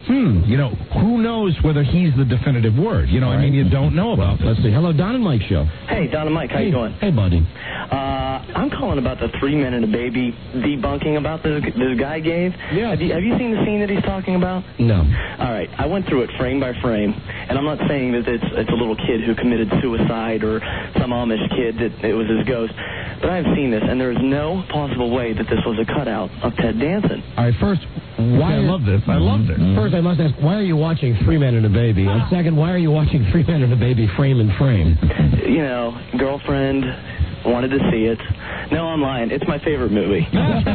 who knows whether he's the definitive word? You don't know about this. Let's see. Hello, Don and Mike Show. Hey, Don and Mike, how you doing? Hey, buddy. I'm calling about the 3 Men and a Baby debunking about this guy gave. Yeah. Have you seen the scene that he's talking about? No. All right. I went through it frame by frame, and I'm not saying that it's a little kid who committed suicide or some Amish kid that it was his ghost, but I have seen this, and there is no possible way that this was a cutout of Ted Danson. All right, first, why... I love this. I loved it. First, I must ask, why are you watching 3 Men and a Baby? And second, why are you watching 3 Men and a Baby frame and frame? Girlfriend wanted to see it. No, I'm lying. It's my favorite movie. And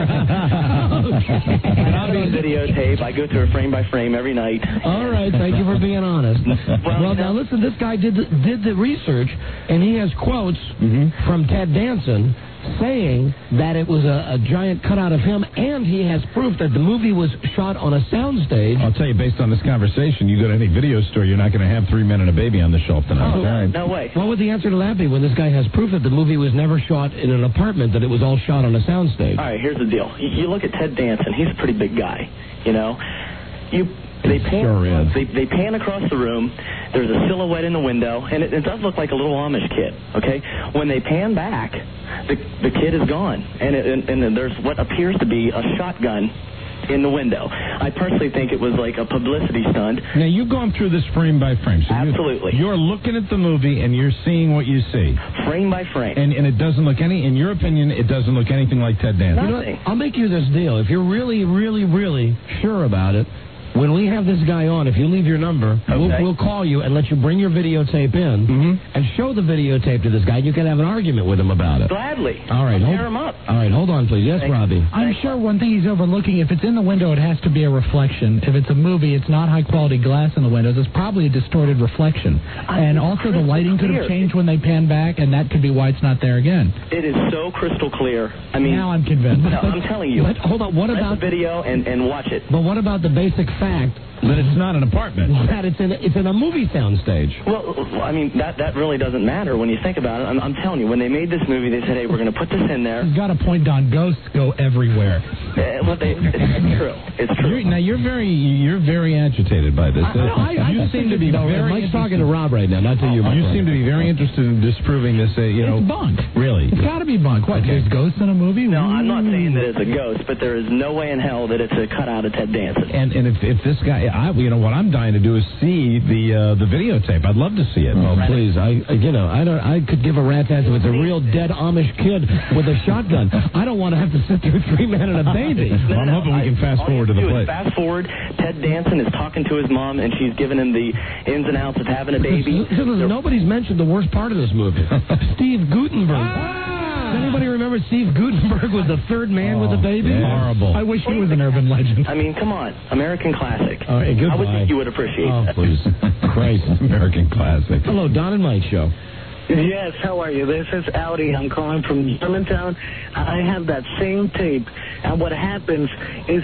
I'll be videotape. I go through it frame by frame every night. All right, thank you for being honest. Well, now listen, this guy did the research, and he has quotes from Ted Danson saying that it was a giant cutout of him, and he has proof that the movie was shot on a soundstage. I'll tell you, based on this conversation, you go to any video store, you're not going to have 3 Men and a Baby on the shelf tonight. Oh, no way. What would the answer to that be when this guy has proof that the movie was never shot in an apartment, that it was all shot on a soundstage? All right, here's the deal. You look at Ted Danson. He's a pretty big guy, you know. They pan across the room. There's a silhouette in the window, and it does look like a little Amish kid, okay? When they pan back, the kid is gone, and there's what appears to be a shotgun in the window. I personally think it was like a publicity stunt. Now, you've gone through this frame by frame. So Absolutely. You're looking at the movie, and you're seeing what you see. Frame by frame. And it doesn't look in your opinion, it doesn't look anything like Ted Danson. You know what? I'll make you this deal. If you're really, really, really sure about it, when we have this guy on, if you leave your number, we'll call you and let you bring your videotape in and show the videotape to this guy. You can have an argument with him about it. Gladly. All right. Tear him up. All right, hold on, please. Yes, Robbie. I'm sure one thing he's overlooking, if it's in the window, it has to be a reflection. If it's a movie, it's not high-quality glass in the windows. It's probably a distorted reflection. And also the lighting could have changed when they pan back, and that could be why it's not there again. It is so crystal clear. I mean, now I'm convinced. No, I'm telling you. But hold on. What about the video and watch it? But what about the basic fact that it's not an apartment? That it's in a movie soundstage. Well, I mean, that really doesn't matter when you think about it. I'm telling you, when they made this movie, they said, hey, we're going to put this in there. He's got a point, Don. Ghosts go everywhere. It's true. It's true. Now, you're very agitated by this. You seem to be very Mike's talking to Rob right now, not to you. You seem to be very interested in disproving this, It's bunk. Really? It's got to be bunk. What, there's ghosts in a movie? No, I'm not saying that it's a ghost, but there is no way in hell that it's a cutout of Ted Danson. And if this guy, what I'm dying to do is see the videotape. I'd love to see it. Oh, please. I could give a rat's ass if it's a real dead Amish kid with a shotgun. I don't want to have to sit through 3 Men and a Baby. I'm hoping we can fast forward to the play. Fast forward, Ted Danson is talking to his mom, and she's giving him the ins and outs of having a baby. Nobody's mentioned the worst part of this movie. Steve Gutenberg. Does anybody remember Steve Gutenberg was the third man with a baby? Horrible. I wish he was an urban legend. I mean, come on. American classic. All right, goodbye. I would think you would appreciate that. Oh, please. Christ. American classic. Hello, Don and Mike Show. Yes, how are you? This is Audi. I'm calling from Germantown. I have that same tape. And what happens is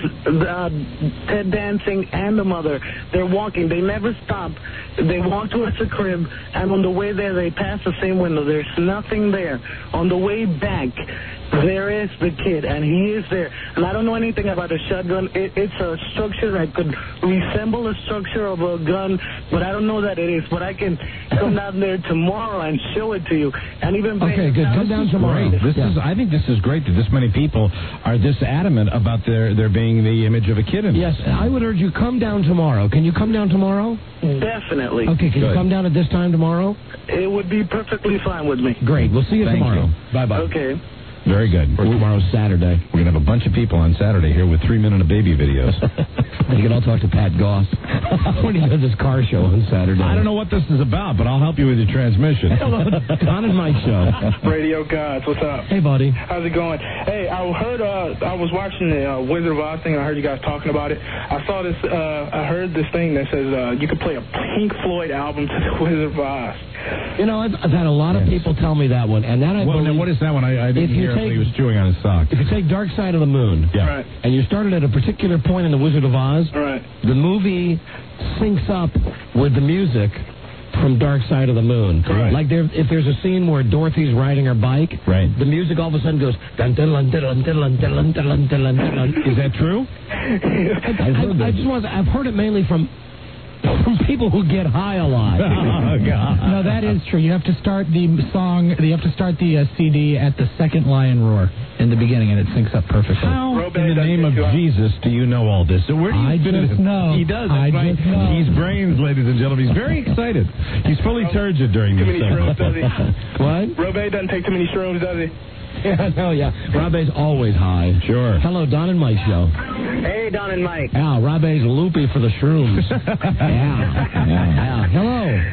Ted Danson and the mother, they're walking. They never stop. They walk towards the crib, and on the way there, they pass the same window. There's nothing there. On the way back, there is the kid, and he is there. And I don't know anything about a shotgun. It's a structure that could resemble a structure of a gun, but I don't know that it is. But I can come down there tomorrow and show it to you. And even okay, good. Come down tomorrow. I think this is great that this many people are this adamant about there being the image of a kid in it. Yes, I would urge you come down tomorrow. Can you come down tomorrow? Definitely. Okay, can you come down at this time tomorrow? It would be perfectly fine with me. Great. We'll see you tomorrow. Bye-bye. Okay. Very good. Tomorrow's Saturday. We're going to have a bunch of people on Saturday here with 3 Men and a Baby videos. They can all talk to Pat Goss when he does his car show on Saturday. I don't know what this is about, but I'll help you with your transmission. Hello, Don and Mike Show. Radio Gods, what's up? Hey, buddy. How's it going? Hey, I heard, I was watching the Wizard of Oz thing, and I heard you guys talking about it. I saw this, I heard this thing that says you could play a Pink Floyd album to the Wizard of Oz. You know, I've had a lot of people tell me that one, and that I believe... What is that one? I didn't hear when he was chewing on his sock. If you take Dark Side of the Moon, right, and you started at a particular point in The Wizard of Oz, right, the movie syncs up with the music from Dark Side of the Moon. Right. Like if there's a scene where Dorothy's riding her bike, right, the music all of a sudden goes dun dun dun dun dun dun dun dun dun dun. Is that true? I've heard it mainly from people who get high a lot. Oh, God. No, that is true. You have to start the song, you have to start the CD at the second lion roar in the beginning, and it syncs up perfectly. How in the name of Jesus do you know all this? So where do you I just know. He does. I right. just know. He's brains, ladies and gentlemen. He's very excited. He's fully turgid during this Too many shrooms, does he? What? Robey doesn't take too many shrooms, does he? Yeah. Robbie's always high. Sure. Hello, Don and Mike Show. Hey, Don and Mike. Robbie's loopy for the shrooms. Yeah. Hello. Hey,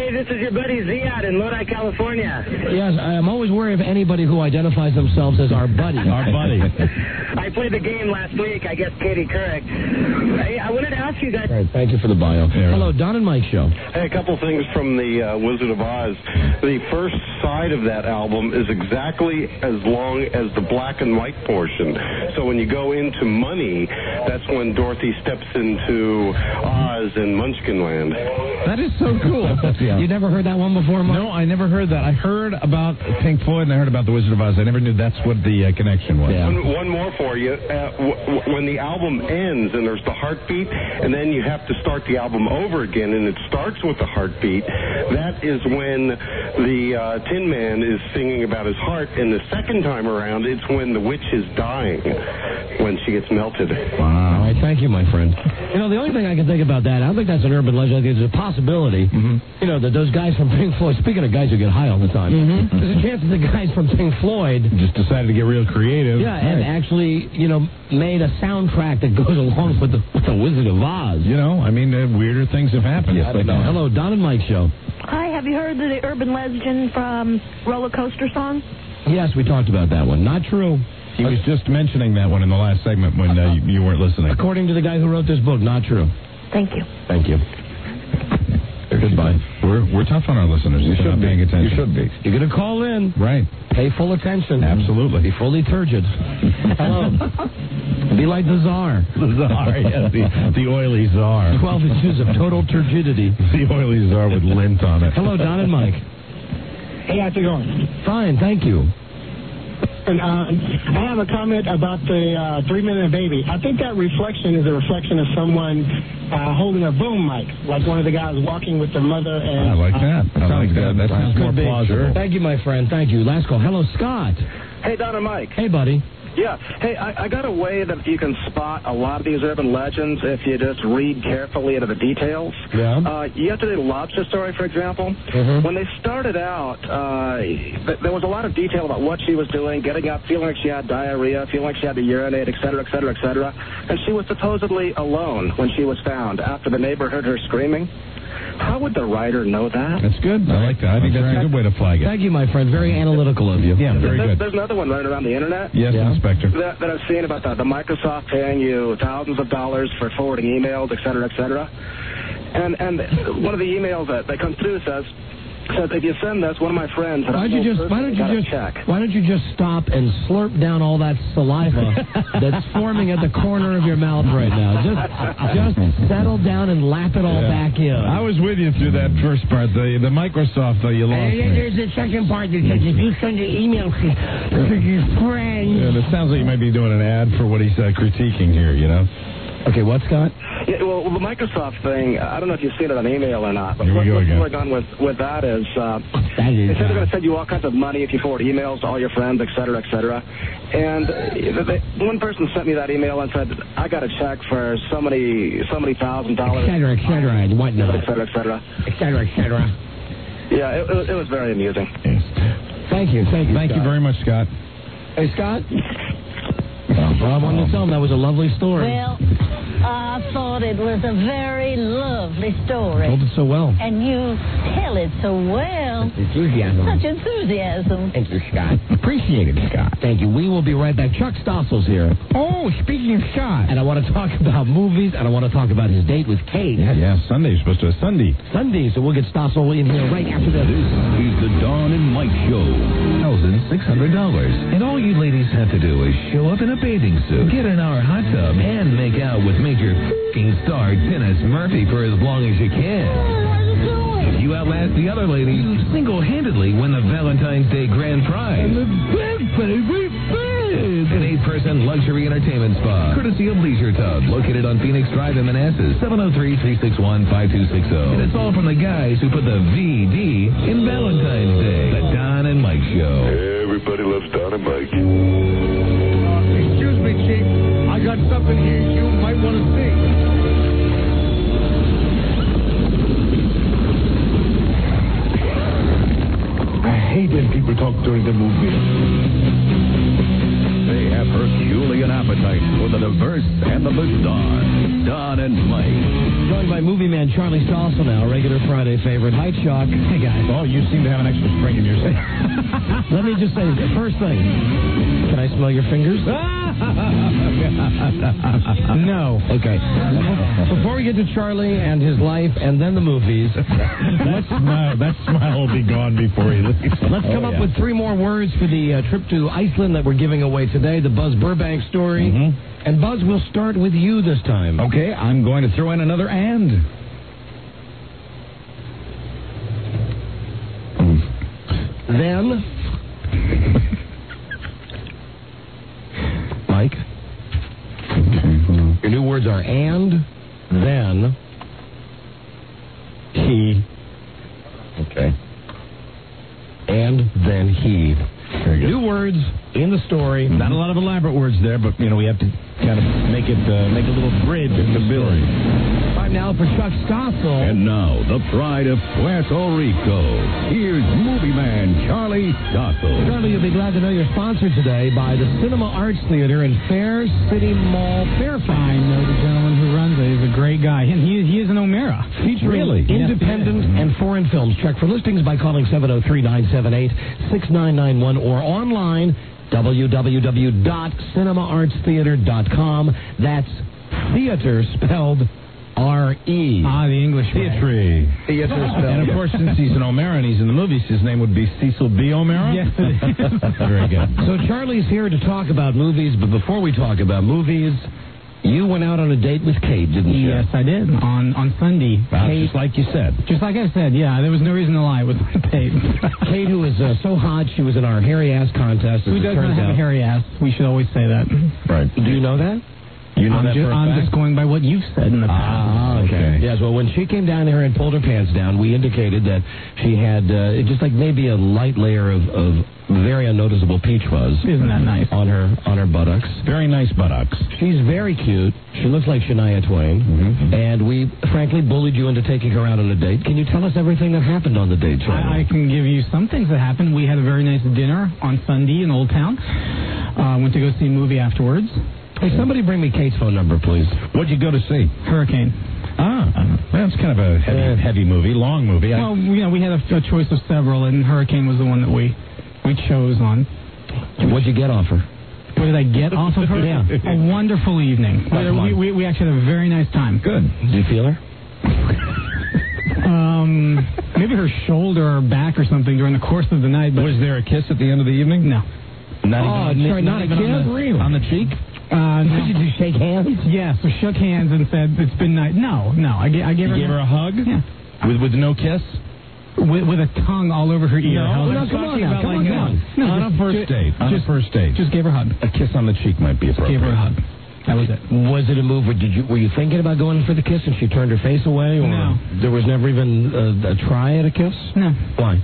Hey, this is your buddy Ziad in Lodi, California. Yes, I'm always wary of anybody who identifies themselves as our buddy. Our buddy. I played the game last week. I guess Katie Couric. Hey, I wanted to ask you guys. All right, thank you for the bio. Hello, Don and Mike Show. Hey, a couple things from the Wizard of Oz. The first side of that album is exactly as long as the black and white portion. So when you go into Money, that's when Dorothy steps into Oz and Munchkinland. That is so cool. You never heard that one before, Mike? No, I never heard that. I heard about Pink Floyd and I heard about the Wizard of Oz. I never knew that's what the connection was. Yeah. One more for you. When the album ends and there's the heartbeat, and then you have to start the album over again, and it starts with the heartbeat, that is when the Tin Man is singing about his heart, and the second time around, it's when the witch is dying, when she gets melted. Wow. All right, thank you, my friend. You know, the only thing I can think about that, I don't think that's an urban legend. I think there's a possibility, you know, that those guys from Pink Floyd, speaking of guys who get high all the time, there's a chance that the guys from Pink Floyd just decided to get real creative. Yeah, and actually, you know, made a soundtrack that goes along with the Wizard of Oz. You know, I mean, weirder things have happened. Yes, I know. Hello, Don and Mike Show. Hi, have you heard the urban legend from Roller Coaster Song? Yes, we talked about that one. Not true. He was just mentioning that one in the last segment when you weren't listening. According to the guy who wrote this book, not true. Thank you. Thank you. Goodbye. We're tough on our listeners. You should be paying attention. You should be. You're going to call in. Right. Pay full attention. Absolutely. Be fully turgid. Hello. Be like the Czar. The Czar, yes. The oily Czar. 12 inches of total turgidity. The oily Czar with lint on it. Hello, Don and Mike. Hey, how's it going? Fine, thank you. And I have a comment about the 3 Minute Baby. I think that reflection is a reflection of someone holding a boom mic, like one of the guys walking with their mother. And I like that. I like that. That sounds more plausible. Thank you, my friend. Thank you. Last call. Hello, Scott. Hey, Don and Mike. Hey, buddy. Yeah. Hey, I got a way that you can spot a lot of these urban legends if you just read carefully into the details. Yeah. Yesterday, the lobster story, for example, when they started out, there was a lot of detail about what she was doing, getting up, feeling like she had diarrhea, feeling like she had to urinate, et cetera, et cetera, et cetera. And she was supposedly alone when she was found after the neighbor heard her screaming. How would the writer know that? That's good. I like that. I think that's a good way to flag it. Thank you, my friend. Very analytical of you. Yeah, very good. There's another one running around the internet. Yes, Inspector. That I've seen about the Microsoft paying you thousands of dollars for forwarding emails, et cetera, et cetera. And one of the emails that comes through says if you send this, one of my friends. Why don't you just stop and slurp down all that saliva that's forming at the corner of your mouth right now? Just settle down and lap it all back in. I was with you through that first part. The Microsoft, though, you lost me. There's a second part that says if you send an email to your friend. Yeah, it sounds like you might be doing an ad for what he's critiquing here, you know? Okay, what, Scott? Yeah, well, the Microsoft thing, I don't know if you've seen it on email or not, but Here we go what's again. going on with that is they said they're going to send you all kinds of money if you forward emails to all your friends, et cetera, et cetera. And one person sent me that email and said, I got a check for so many $1,000. Et cetera, and whatnot. Et cetera, et cetera. Et cetera, et cetera. Yeah, it was very amusing. Thank you. Thank you very much, Scott. Hey, Scott? Well, I wanted to tell him that was a lovely story. Well, I thought it was a very lovely story. Told it so well. And you tell it so well. Enthusiasm. Such enthusiasm. Thank you, Scott. Appreciate it, Scott. Thank you. We will be right back. Chuck Stossel's here. Oh, speaking of Scott. And I want to talk about movies, and I want to talk about his date with Kate. Yeah, Sunday. You're supposed to have Sunday. So we'll get Stossel in here right after this. This is the Dawn and Mike Show. $1,600. And all you ladies have to do is show up in a bathing suit, get in our hot tub, and make out with Major f***ing star Dennis Murphy for as long as you can. If you outlast the other lady, you single-handedly win the Valentine's Day grand prize. An 8-person luxury entertainment spa, courtesy of Leisure Tub, located on Phoenix Drive in Manassas, 703-361-5260. And it's all from the guys who put the VD in Valentine's Day. The Don and Mike Show. Everybody loves Don and Mike. Excuse me, Chief. I got something here you might want to see. I hate when people talk during the movie. They have Herculean appetites appetite for the diverse and the bizarre. Don and Mike. Joined by movie man Charlie Stossel now, regular Friday favorite. Height Shock. Hey, guys. Oh, you seem to have an extra spring in your step. Let me just say, the first thing, can I smell your fingers? No. Okay. Before we get to Charlie and his life and then the movies, that smile will be gone before he leaves. Let's come up with 3 more words for the trip to Iceland that we're giving away today, the Buzz Burbank story. Mm-hmm. And Buzz, we'll start with you this time. Okay, I'm going to throw in another and. Then, Mike, your new words are and, then, he. Okay. And then he. Very good. New words in the story. Not a lot of elaborate words there, but, we have to kind of make a little bridge in the story. Time now for Chuck Stossel. And now, the pride of Puerto Rico. Here's movie man Charlie Stossel. Charlie, you'll be glad to know you're sponsored today by the Cinema Arts Theater in Fair City Mall, Fairfax. I know the gentleman who runs it. He's a great guy. And he is an O'Mara. Featuring independent and foreign films. Check for listings by calling 703-978-6991 or online www.cinemaartstheater.com. That's theater spelled R-E. Ah, the English way. Theater spelled. And, of course, since he's an O'Mara and he's in the movies, his name would be Cecil B. O'Mara? Yes, it is. Very good. So Charlie's here to talk about movies, but before we talk about movies, you went out on a date with Kate, didn't you? Yes, I did. On Sunday. Kate, just like you said. Just like I said, yeah. There was no reason to lie with Kate. Kate, who is so hot, she was in our hairy ass contest. Who doesn't have a hairy ass? We should always say that. Right. Do you know that? You know that for a I'm fact? just going by what you've said in the past. Ah, okay. Yes, well, when she came down here and pulled her pants down, we indicated that she had just like maybe a light layer of very unnoticeable peach fuzz. Isn't that nice? On her buttocks. Very nice buttocks. She's very cute. She looks like Shania Twain. Mm-hmm. And we, frankly, bullied you into taking her out on a date. Can you tell us everything that happened on the date, Charlie? I can give you some things that happened. We had a very nice dinner on Sunday in Old Town. Went to go see a movie afterwards. Hey, somebody bring me Kate's phone number, please. What'd you go to see? Hurricane. That's kind of a heavy movie, long movie. Well, we had a choice of several, and Hurricane was the one that we chose on. What'd you get off her? What did I get off of her? Yeah. A wonderful evening. We actually had a very nice time. Good. Did you feel her? Maybe her shoulder or back or something during the course of the night. But was there a kiss at the end of the evening? No. Not even a kiss? On the cheek? No. Did you shake hands? Yes, we shook hands and said, it's been nice. No. I gave her... You gave her a hug? Yeah. With no kiss? With a tongue all over her ear. No, come on. On a first date. On a first date. Just gave her a hug. A kiss on the cheek might be appropriate. Gave her a hug. That was it. Was it a move where were you thinking about going for the kiss and she turned her face away? Or No. There was never even a try at a kiss? No. Why?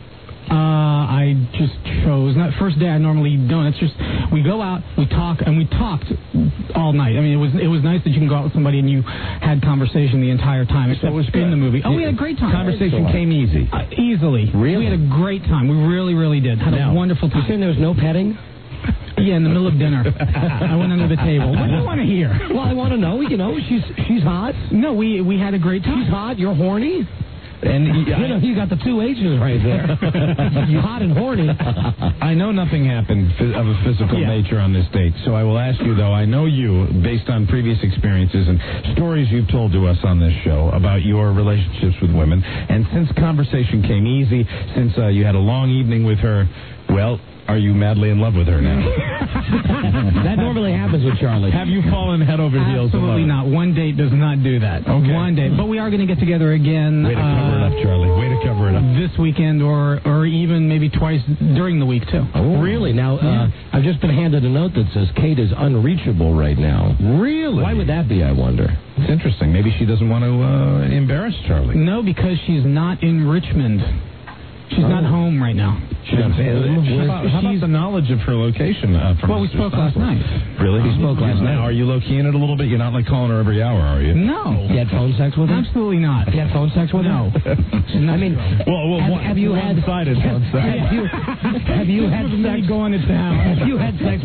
I just chose. Not first day. I normally don't. It's just we go out, we talk, and we talked all night. I mean, it was nice that you can go out with somebody and you had conversation the entire time. Except was in the movie. Oh, we had a great time. Conversation came easy. Easily. Really? We had a great time. We really, really did. Had a wonderful time. You saying there was no petting? Yeah, in the middle of dinner. I went under the table. What do you want to hear? Well, I want to know. She's hot. No, we had a great time. She's hot. You're horny. And you got the 2 H's right there. You hot and horny. I know nothing happened of a physical nature on this date, so I will ask you, though, I know you, based on previous experiences and stories you've told to us on this show about your relationships with women, and since conversation came easy, since you had a long evening with her, well, are you madly in love with her now? That normally happens with Charlie. Have you fallen head over heels? Absolutely not. One date does not do that. Okay. One date. But we are going to get together again. Way to cover it up, Charlie. Way to cover it up. This weekend or even maybe twice during the week, too. Oh, really? Now, I've just been handed a note that says Kate is unreachable right now. Really? Why would that be, I wonder? It's interesting. Maybe she doesn't want to embarrass Charlie. No, because she's not in Richmond. She's not home right now. How about the knowledge of her location? Well, we spoke last night. Really? We spoke last night. Are you low-keying it a little bit? You're not like calling her every hour, are you? No. You had phone sex with her? Absolutely not. You had phone sex with her? No. I mean, have you had one-sided phone sex? Have you had sex going to town? Have you had sex while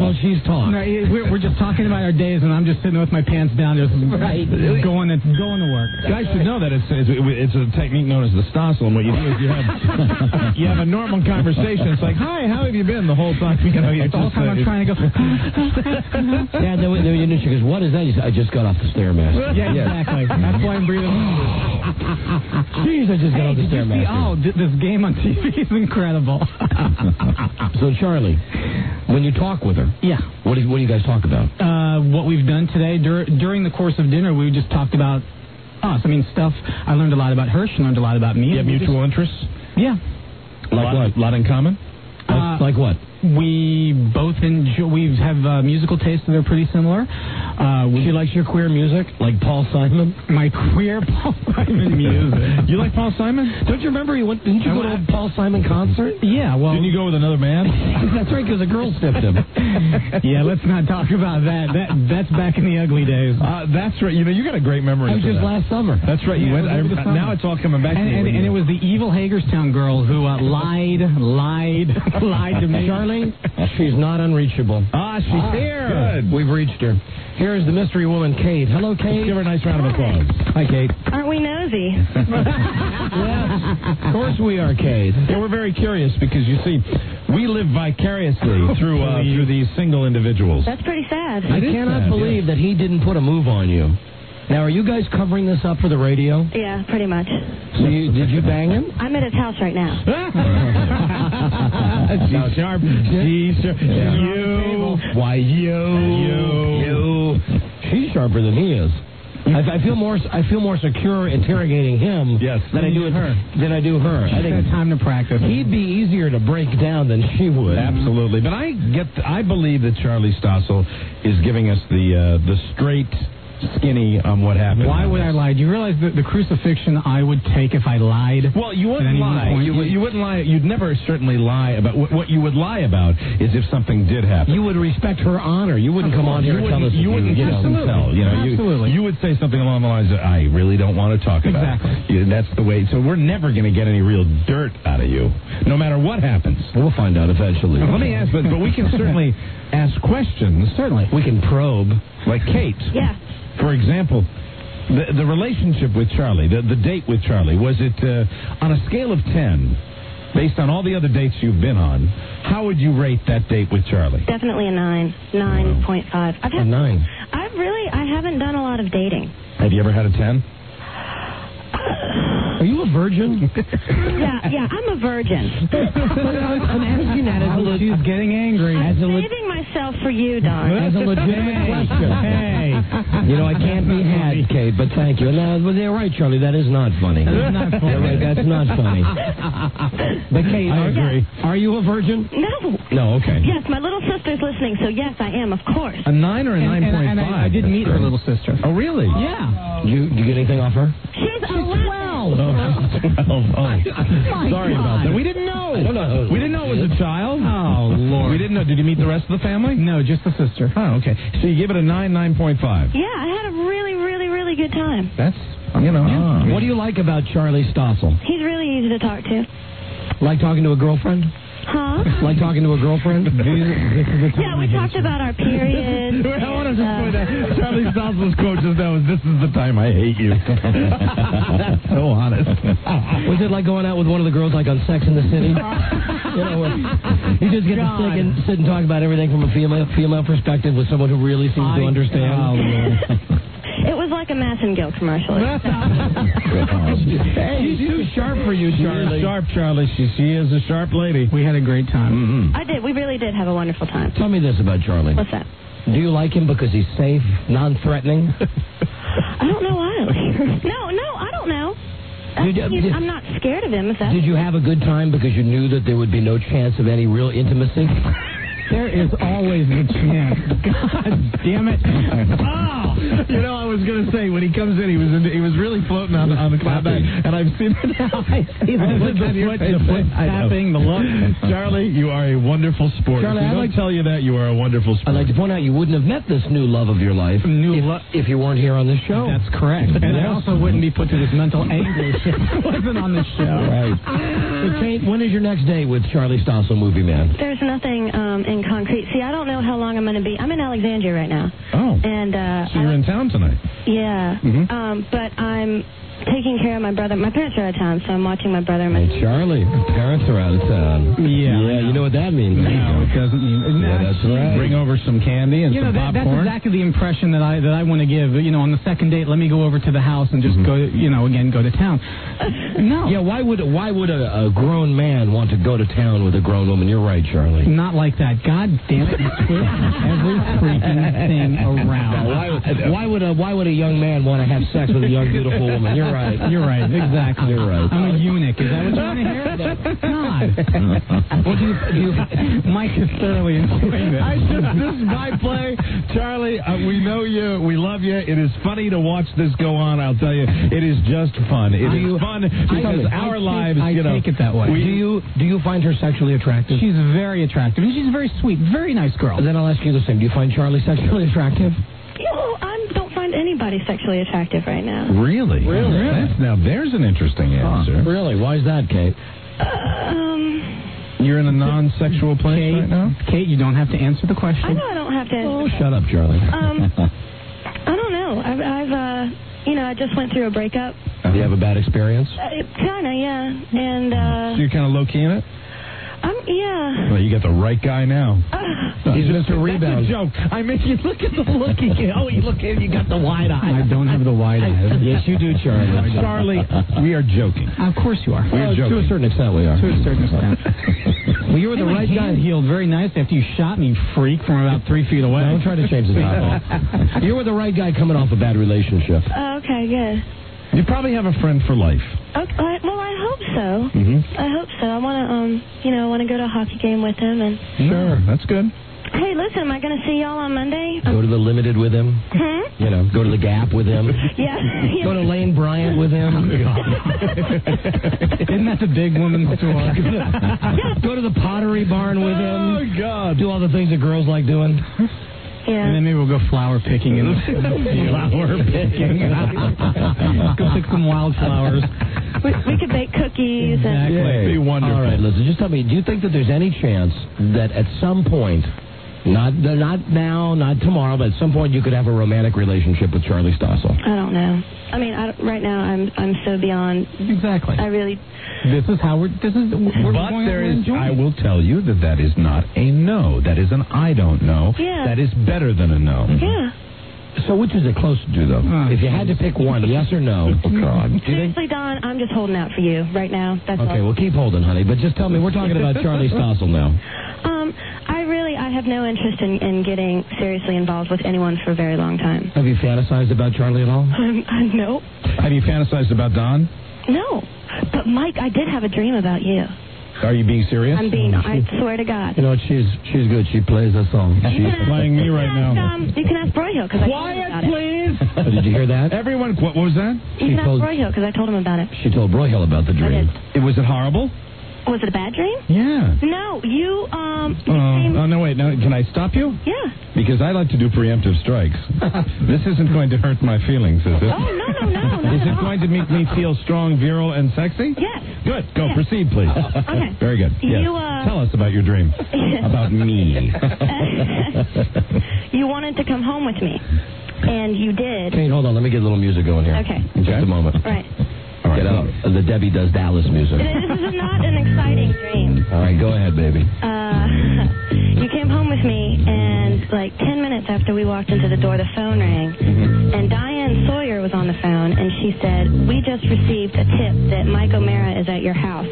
while she's talking. No, we're just talking about our days, and I'm just sitting with my pants down, just going to work. Guys should know that it's a technique known as the Stossel, and what you do is you have a normal conversation. It's like, hi, how have you been the whole time? You know, the whole time I'm trying to go. Yeah, then she goes, what is that? He said, I just got off the Stairmaster. Yeah, exactly. That's why I'm breathing. Jeez, I just got off the Stairmaster. Oh, this game on TV is incredible. So, Charlie, when you talk with her, what do you guys talk about? What we've done today during the course of dinner, we just talked about us. I mean, stuff. I learned a lot about her. She learned a lot about me. You have mutual interests? Yeah. Like what? A lot in common? Like what? We both enjoy. We have musical tastes that are pretty similar. She likes your queer music, like Paul Simon. My queer Paul Simon music. You like Paul Simon? Don't you remember didn't you go to a Paul Simon concert? Yeah. Well, didn't you go with another man? That's right, because a girl sniffed him. Yeah, let's not talk about that. That's back in the ugly days. That's right. You know, you got a great memory. That was just last summer. That's right. You went. Now it's all coming back to you. And it was the evil Hagerstown girl who lied to me. Charlie, she's not unreachable. She's here. Good. We've reached her. Here's the mystery woman, Kate. Hello, Kate. Give her a nice round of applause. Hi, Kate. Aren't we nosy? Yes, of course we are, Kate. Yeah, we're very curious because, you see, we live vicariously through these single individuals. That's pretty sad. I cannot believe that he didn't put a move on you. Now, are you guys covering this up for the radio? Yeah, pretty much. So did you bang him? I'm at his house right now. She's sharp. She's sharp. You. Why, you. She's sharper than he is. I feel more secure interrogating him than I do her. I think time to practice. He'd be easier to break down than she would. Absolutely. But I believe that Charlie Stossel is giving us the straight skinny on what happened. Why would I lie? Do you realize the crucifixion I would take if I lied? Well, you wouldn't lie. You wouldn't lie. You'd never certainly lie about what you would lie about is if something did happen. You would respect her honor. You wouldn't come on here and tell us. You wouldn't tell. Absolutely. You would say something along the lines of, I really don't want to talk about. Exactly. That's the way. So we're never going to get any real dirt out of you, no matter what happens. We'll find out eventually. Let me ask, but we can certainly ask questions. Certainly. We can probe. Like Kate. Yeah. For example, the relationship with Charlie, the date with Charlie, was it on a scale of 10, based on all the other dates you've been on, how would you rate that date with Charlie? Definitely a 9. 9.5. A 9. I haven't done a lot of dating. Have you ever had a 10? Are you a virgin? Yeah, I'm a virgin. I'm asking that as a she's getting angry. I'm saving myself for you, Don. As a legitimate question. Hey. I can't be had, Kate, but thank you. No, they're right, Charlie. That is not funny. That is not funny. Right, that's not funny. But Kate, I agree. Are you a virgin? No. No, okay. Yes, my little sister's listening, so yes, I am, of course. A 9 or a 9.5? And I did meet her little sister. Oh, really? Yeah. You get anything off her? She's 11. Oh, sorry about that. We didn't know. I don't know. We didn't know it was a child. Oh, Lord. We didn't know. Did you meet the rest of the family? No, just the sister. Oh, okay. So you give it a 9, 9.5. Yeah, I had a really, really, really good time. That's, What do you like about Charlie Stossel? He's really easy to talk to. Like talking to a girlfriend? Huh? Like talking to a girlfriend? Yeah, we talked about our periods. I want to just point out Charlie Stossel's quote just now was, "This is the time I hate you." That's so honest. Was it like going out with one of the girls like on Sex in the City? Where you just get to sit and talk about everything from a female perspective with someone who really seems to understand. It was like a Massengill commercial. Hey, she's too sharp for you, Charlie. She's sharp, Charlie. She is a sharp lady. We had a great time. Mm-hmm. I did. We really did have a wonderful time. Tell me this about Charlie. What's that? Do you like him because he's safe, non-threatening? I don't know why. No, I don't know. I'm not scared of him. If that's Did you have a good time because you knew that there would be no chance of any real intimacy? There is always a chance. God damn it! Oh, I was going to say when he comes in, he was really floating on the cloud nine, and I've seen it now. I see the look on your face, the foot tapping, the look. Charlie, you are a wonderful sport. Charlie, I like to tell you that you are a wonderful sport. I'd like to point out you wouldn't have met this new love of your life if you weren't here on this show. That's correct. And I also wouldn't be put to this mental anguish if I wasn't on this show. Right. So, Kate, when is your next date with Charlie Stossel, Movie Man? There's nothing in in concrete. See, I don't know how long I'm going to be. I'm in Alexandria right now. Oh. And So you're in town tonight? yeah. But I'm taking care of my brother. My parents are out of town, so I'm watching my brother and my Hey, Charlie, your parents are out of town. Yeah. You know what that means. No, it doesn't mean. Yeah, that's right. Bring over some candy and some that's popcorn. exactly the impression that I want to give. On the second date, let me go over to the house and just go, again, go to town. No. Yeah, why would a grown man want to go to town with a grown woman? You're right, Charlie. Not like that. God damn it, you twist every freaking thing around. Why would a young man want to have sex with a young, beautiful woman? You're right. You're right. Exactly. You're right. I'm a eunuch. Is that what you want to hear? God. Well, do you Mike is thoroughly enjoying this. This is my play. Charlie, we know you. We love you. It is funny to watch this go on, I'll tell you. It is just fun. It is fun because our lives, I take it that way. Do you find her sexually attractive? She's very attractive. And she's very sweet. Very nice girl. And then I'll ask you the same. Do you find Charlie sexually attractive? I don't find anybody sexually attractive right now. Really? Now, there's an interesting answer. Really? Why is that, Kate? You're in a non-sexual place right now? Kate, you don't have to answer the question. I know I don't have to. Oh, shut up, Charlie. I don't know. I've I just went through a breakup. Do you have a bad experience? Kinda, yeah. And So you're kind of low-key in it? yeah. Well, you got the right guy now. He's Mr. Rebound. That's a joke. I mean, you look at the look he gets. Oh, you look at you got the wide eye. I don't have the wide eyes. Yes, you do, Charlie. Charlie, we are joking. Of course you are. We're joking. To a certain extent, we are. To a certain extent. Well, you were the right guy. Healed very nice after you shot me, freak, from about 3 feet away. Don't try to change the topic. You were the right guy coming off a bad relationship. Okay, good. You probably have a friend for life. Okay, well, I hope so. Mm-hmm. I hope so. I want to, I want to go to a hockey game with him. And Sure, that's good. hey, listen, am I going to see y'all on Monday? Go to the Limited with him. Go to the Gap with him. Yeah. Go to Lane Bryant with him. Isn't that the big woman's store? Go to the Pottery Barn with him. Oh, God. Do all the things that girls like doing. Yeah. And then maybe we'll go flower picking in the field. Flower picking. Go pick some wildflowers. We could bake cookies. Exactly. It'd be wonderful. All right, listen, just tell me, do you think that there's any chance that at some point, not now, not tomorrow, but at some point you could have a romantic relationship with Charlie Stossel? I don't know. I mean, right now I'm so beyond. Exactly. I really. This is how we're But going there is, enjoying. I will tell you that is not a no. That is an I don't know. Yeah. That is better than a no. Yeah. So which is it close to, though? If you had to pick one, yes or no? Oh, God. Do you think? Seriously, Don, I'm just holding out for you right now. That's Okay, all. well, keep holding, honey. But just tell me, we're talking about Charlie Stossel now. I have no interest in getting seriously involved with anyone for a very long time. Have you fantasized about Charlie at all? No. Have you fantasized about Don? No. But, Mike, I did have a dream about you. Are you being serious? I'm being, I swear to God. You know what? She's good. She plays a song. She's playing me right now. You can ask Broyhill, because I told him about it. Please. Oh, did you hear that? Everyone, what was that? You can ask Broyhill, because I told him about it. She told Broyhill about the dream. Was it horrible? Was it a bad dream? Yeah. No, you, Oh, no, wait. No, can I stop you? Yeah. Because I like to do preemptive strikes. This isn't going to hurt my feelings, is it? Oh, no. Is it going to make me feel strong, virile, and sexy? Yes. Good. Go. Yes. Proceed, please. Okay. Very good. Yes. You, Tell us about your dream. About me. You wanted to come home with me, and you did. Kate, hold on. Let me get a little music going here. Okay. In just a moment. Right. All right. Get out. The Debbie Does Dallas music. This is not an exciting dream. All right. Go ahead, baby. You came home with me, and like 10 minutes after we walked into the door, the phone rang, and Diane Sawyer was on the phone, and she said, "We just received a tip that Mike O'Mara is at your house."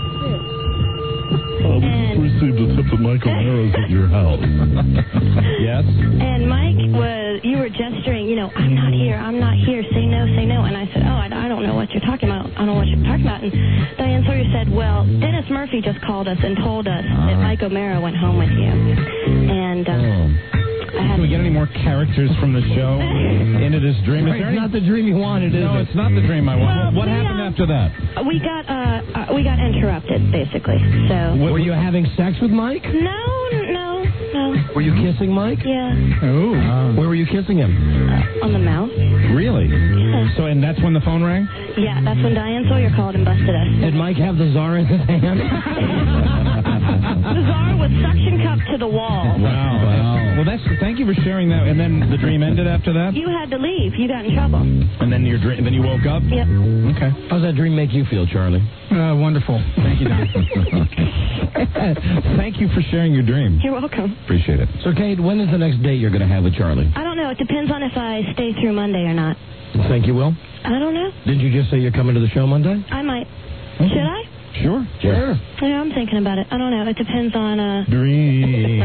Received a tip that Michael O'Mara's at your house. Yes? And Mike you were gesturing, I'm not here, say no. And I said, I don't know what you're talking about. I don't know what you're talking about. And Diane Sawyer said, well, Dennis Murphy just called us and told us that Mike O'Mara went home with you. And Can we get any more characters from the show into this dream? It's not the dream you wanted, is it? No, it's not the dream I wanted. What happened after that? We got interrupted, basically. So Were you having sex with Mike? No. Were you kissing Mike? Yeah. Oh. Where were you kissing him? On the mouth. Really? Yeah. So, and that's when the phone rang? Yeah, that's when Diane Sawyer called and busted us. Did Mike have the czar in his hand? Bizarre with suction cup to the wall. Wow. Well, thank you for sharing that. And then the dream ended after that? You had to leave. You got in trouble. And then then you woke up? Yep. Okay. How's that dream make you feel, Charlie? Wonderful. Thank you, Don. Thank you for sharing your dream. You're welcome. Appreciate it. So, Kate, when is the next date you're going to have with Charlie? I don't know. It depends on if I stay through Monday or not. You think you will? I don't know. Didn't you just say you're coming to the show Monday? I might. Should I? Sure. Sure. Yeah, I'm thinking about it. I don't know. It depends on, Dream.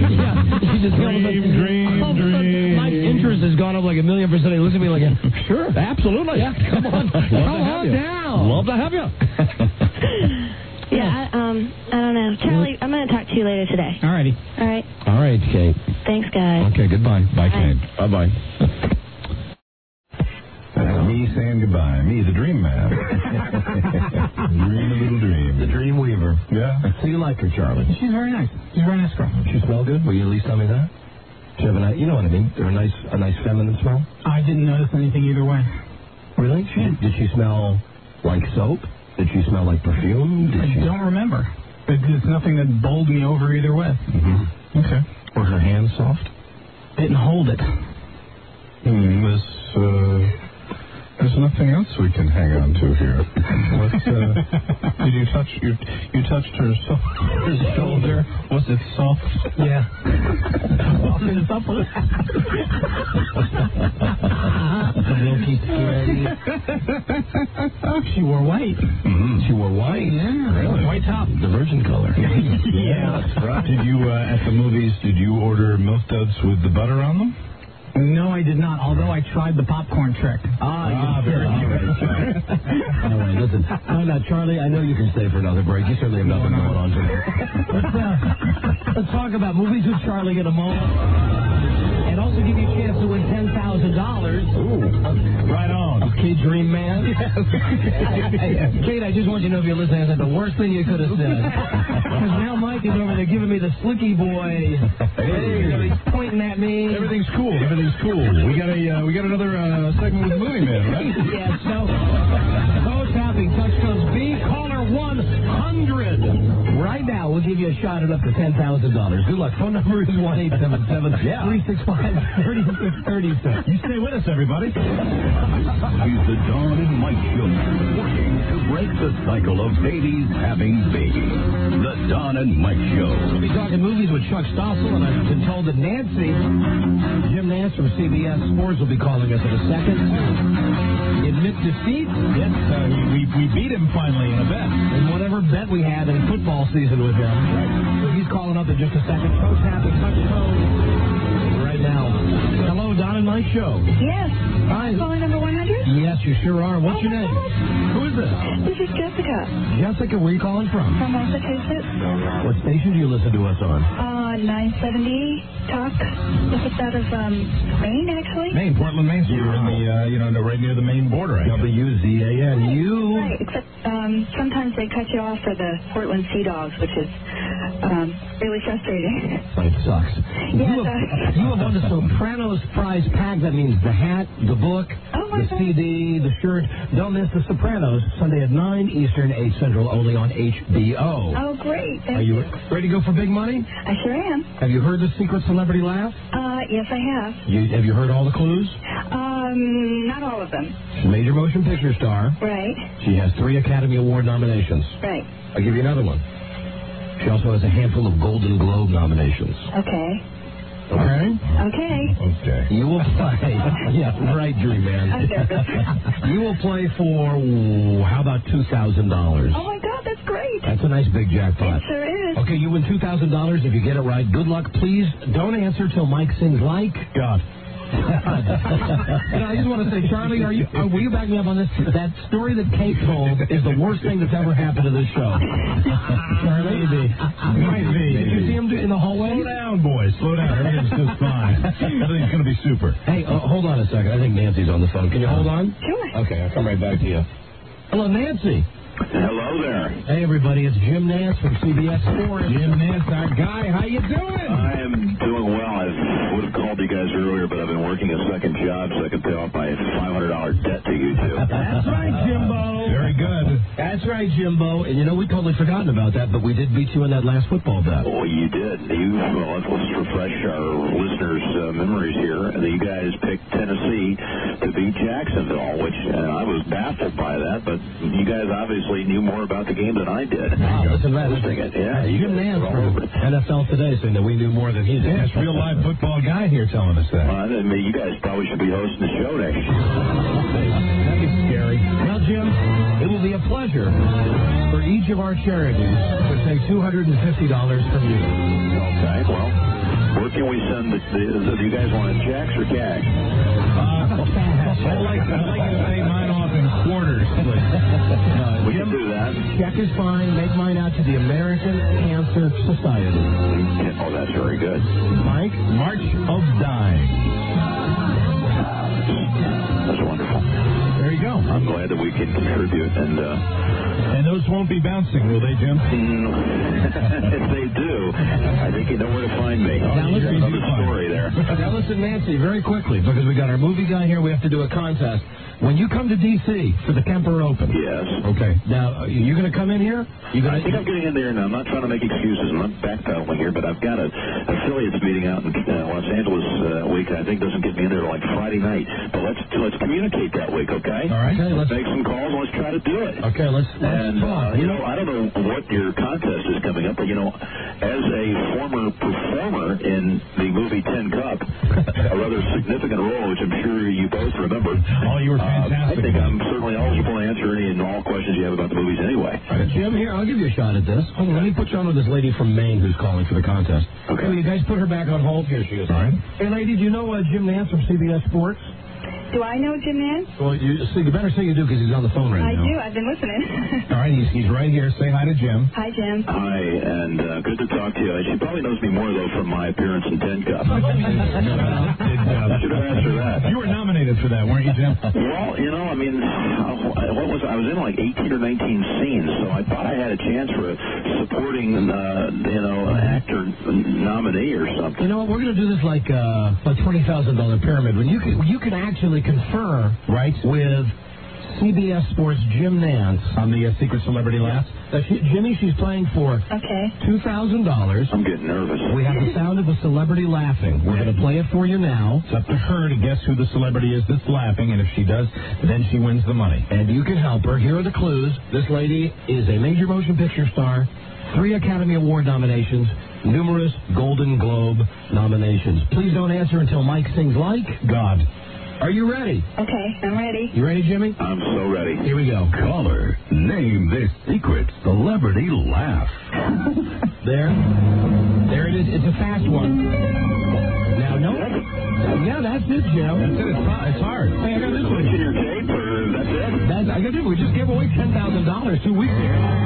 Dream. My interest has gone up like 1,000,000%. He looks at me like, sure, absolutely. Yeah, come on. Come on down. Love to have you. Yeah, I don't know. Charlie, I'm going to talk to you later today. All righty. All right. All right, Kate. Thanks, guys. Okay, goodbye. Bye, Kate. Bye-bye. Me saying goodbye. Me, the dream man. Dream a little dream. The dream weaver. Yeah. So you like her, Charlie? She's very nice. She's a very nice girl. She smell good? Will you at least tell me that? She have you know what I mean? They're a nice feminine smell? I didn't notice anything either way. Really? Did she smell like soap? Did she smell like perfume? I don't remember. It's nothing that bowled me over either way. Mm-hmm. Okay. Were her hands soft? Didn't hold it. There's nothing else we can hang on to here. Did you touch? You touched her shoulder. Was it soft? Yeah. Soft and supple. She wore white. Mm-hmm. She wore white. Yeah. Really? White top. The virgin color. Yeah. That's right. Did you at the movies? Did you order milk duds with the butter on them? No, I did not, although I tried the popcorn trick. Very good. All right, listen. No, Charlie, I know you can stay for another break. You certainly have nothing going on today. Let's talk about movies with Charlie in a moment. And also give you a chance to win $10,000. Ooh. Right on. Kate Dream Man. Kate, I just want you to know if you're listening, I said the worst thing you could have said. Because now Mike is over there giving me the slicky boy. Hey. He's pointing at me. Everything's cool. Everything's cool. We got another segment with the Movie Man, right? Yes. So tapping, touch comes B. Caller 100. Right now, we'll give you a shot at up to $10,000. Good luck. Phone number is 1-877-365-3636. You stay with us, everybody. He's the Don and Mike Show, working to break the cycle of babies having babies. The Don and Mike Show. We'll be talking movies with Chuck Stossel, and I've been told that Jim Nance from CBS Sports will be calling us in a second. Admit defeat. Yes, we beat him finally in a bet. In whatever bet we had in football season with him. Right. So he's calling up in just a second. Coach Happy, touch code right now. Hello, Don and Mike Show. Yes. Hi. Calling number 100? Yes, you sure are. What's your name? God. Who is this? This is Jessica. Jessica, where are you calling from? From Massachusetts. What station do you listen to us on? 970 Talk. This is out of Maine, actually. Maine, Portland, Maine. So you're in the, right near the Maine border. WZAN. You. Right, except sometimes they cut you off for the Portland Sea Dogs, which is really frustrating. It sucks. Yeah, you have won the Sopranos prize pack. That means the hat, the book, the CD, the shirt. Don't miss the Sopranos, Sunday at 9 Eastern, 8 Central, only on HBO. Oh, great. Are you ready to go for big money? I sure am. Have you heard the secret celebrity laugh? Yes, I have. Have you heard all the clues? Not all of them. She's a major motion picture star. Right. She has 3 Academy Award nominations. Right. I'll give you another one. She also has a handful of Golden Globe nominations. Okay. Okay? Okay. You will play. Yeah, right, Dream Man. I'm nervous. You will play for, how about $2,000? Oh, my God, that's great. That's a nice big jackpot. It sure is. Okay, you win $2,000 if you get it right. Good luck. Please don't answer till Mike sings like God. And I just want to say, Charlie, will you back me up on this? That story that Kate told is the worst thing that's ever happened to this show. Charlie? Might be. Did you see him in the hallway? Slow down, boys. Slow down. Everything's just fine. Everything's going to be super. Hey, hold on a second. I think Nancy's on the phone. Can you hold on? Sure. Okay, I'll come right back to you. Hello, Nancy. Hello there. Hey, everybody. It's Jim Nance from CBS Sports. Jim Nance, our guy. How you doing? I am doing well. I would have called you guys earlier, but I've been working a second job so I can pay off my $500 debt to you two. That's right, Jimbo. Very good. That's right. right, Jimbo. And we totally forgotten about that, but we did beat you in that last football bet. Oh, you did. Well, let's refresh our listeners' memories here. You guys picked Tennessee to beat Jacksonville, which I was baffled by that, but you guys obviously knew more about the game than I did. Wow, listen to that. Yeah, Jim Nance from NFL Today saying that we knew more than he did. That's real live football guy here telling us that. Well, I mean, you guys probably should be hosting the show next year. That'd be scary. Well, Jim, it will be a pleasure for each of our charities to take $250 from you. Okay, well, where can we send do you guys want checks or cash? I'd like you to pay mine off in quarters, please. We can do that. Check is fine. Make mine out to the American Cancer Society. Oh, that's very good. Mike? March of Dying. That's wonderful. There you go. I'm glad that we can contribute. And those won't be bouncing, will they, Jim? If they do, I think you know where to find me. Now listen, another story there. Now listen, Nancy, very quickly, because we got our movie guy here. We have to do a contest. When you come to D.C. for the Kemper Open. Yes. Okay. Now, are you going to come in here? I think I'm getting in there now. I'm not trying to make excuses. I'm not backpedaling here, but I've got an affiliates meeting out in Los Angeles week. I think doesn't get me in there like Friday night. But let's communicate that week, okay? All right. Okay, let's make some calls and let's try to do it. Okay, let's talk. I don't know what your contest is coming up, but as a former performer in the movie Tin Cup, a rather significant role, which I'm sure you both remember. Oh, you were fantastic. I think I'm certainly eligible to answer any and all questions you have about the movies anyway. Jim, here, I'll give you a shot at this. Hold on, let me put you on with this lady from Maine who's calling for the contest. Okay. Will you guys put her back on hold? Here she is. All right. Hey, lady, do you know Jim Nance from CBS Sports? Do I know Jim Nance? Well, you better say you do because he's on the phone right I now. do. I've been listening. All right, he's right here. Say hi to Jim. Hi, Jim. Hi, and good to talk to you. She probably knows me more, though, from my appearance in Tin Cup. I should have asked her that. You were nominated for that, weren't you, Jim? Well, I mean, what was I was in like 18 or 19 scenes, so I thought I had a chance for a supporting, actor nominee or something. You know what? We're going to do this like a $20,000 pyramid. When you can actually confer with CBS Sports Jim Nance on the Secret Celebrity Laugh. Jimmy, she's playing for $2,000. I'm getting nervous. We have the sound of a celebrity laughing. We're going to play it for you now. It's up to her to guess who the celebrity is that's laughing, and if she does, then she wins the money. And you can help her. Here are the clues. This lady is a major motion picture star, 3 Academy Award nominations, numerous Golden Globe nominations. Please don't answer until Mike sings Like God. Are you ready? Okay, I'm ready. You ready, Jimmy? I'm so ready. Here we go. Caller, name this secret celebrity laugh. There it is. It's a fast one. Now, no. Yeah, that's it, Joe. That's it. It's hard. Hey, I got this one. Your tape, or that's it? I got this. We just gave away $10,000 2 weeks ago.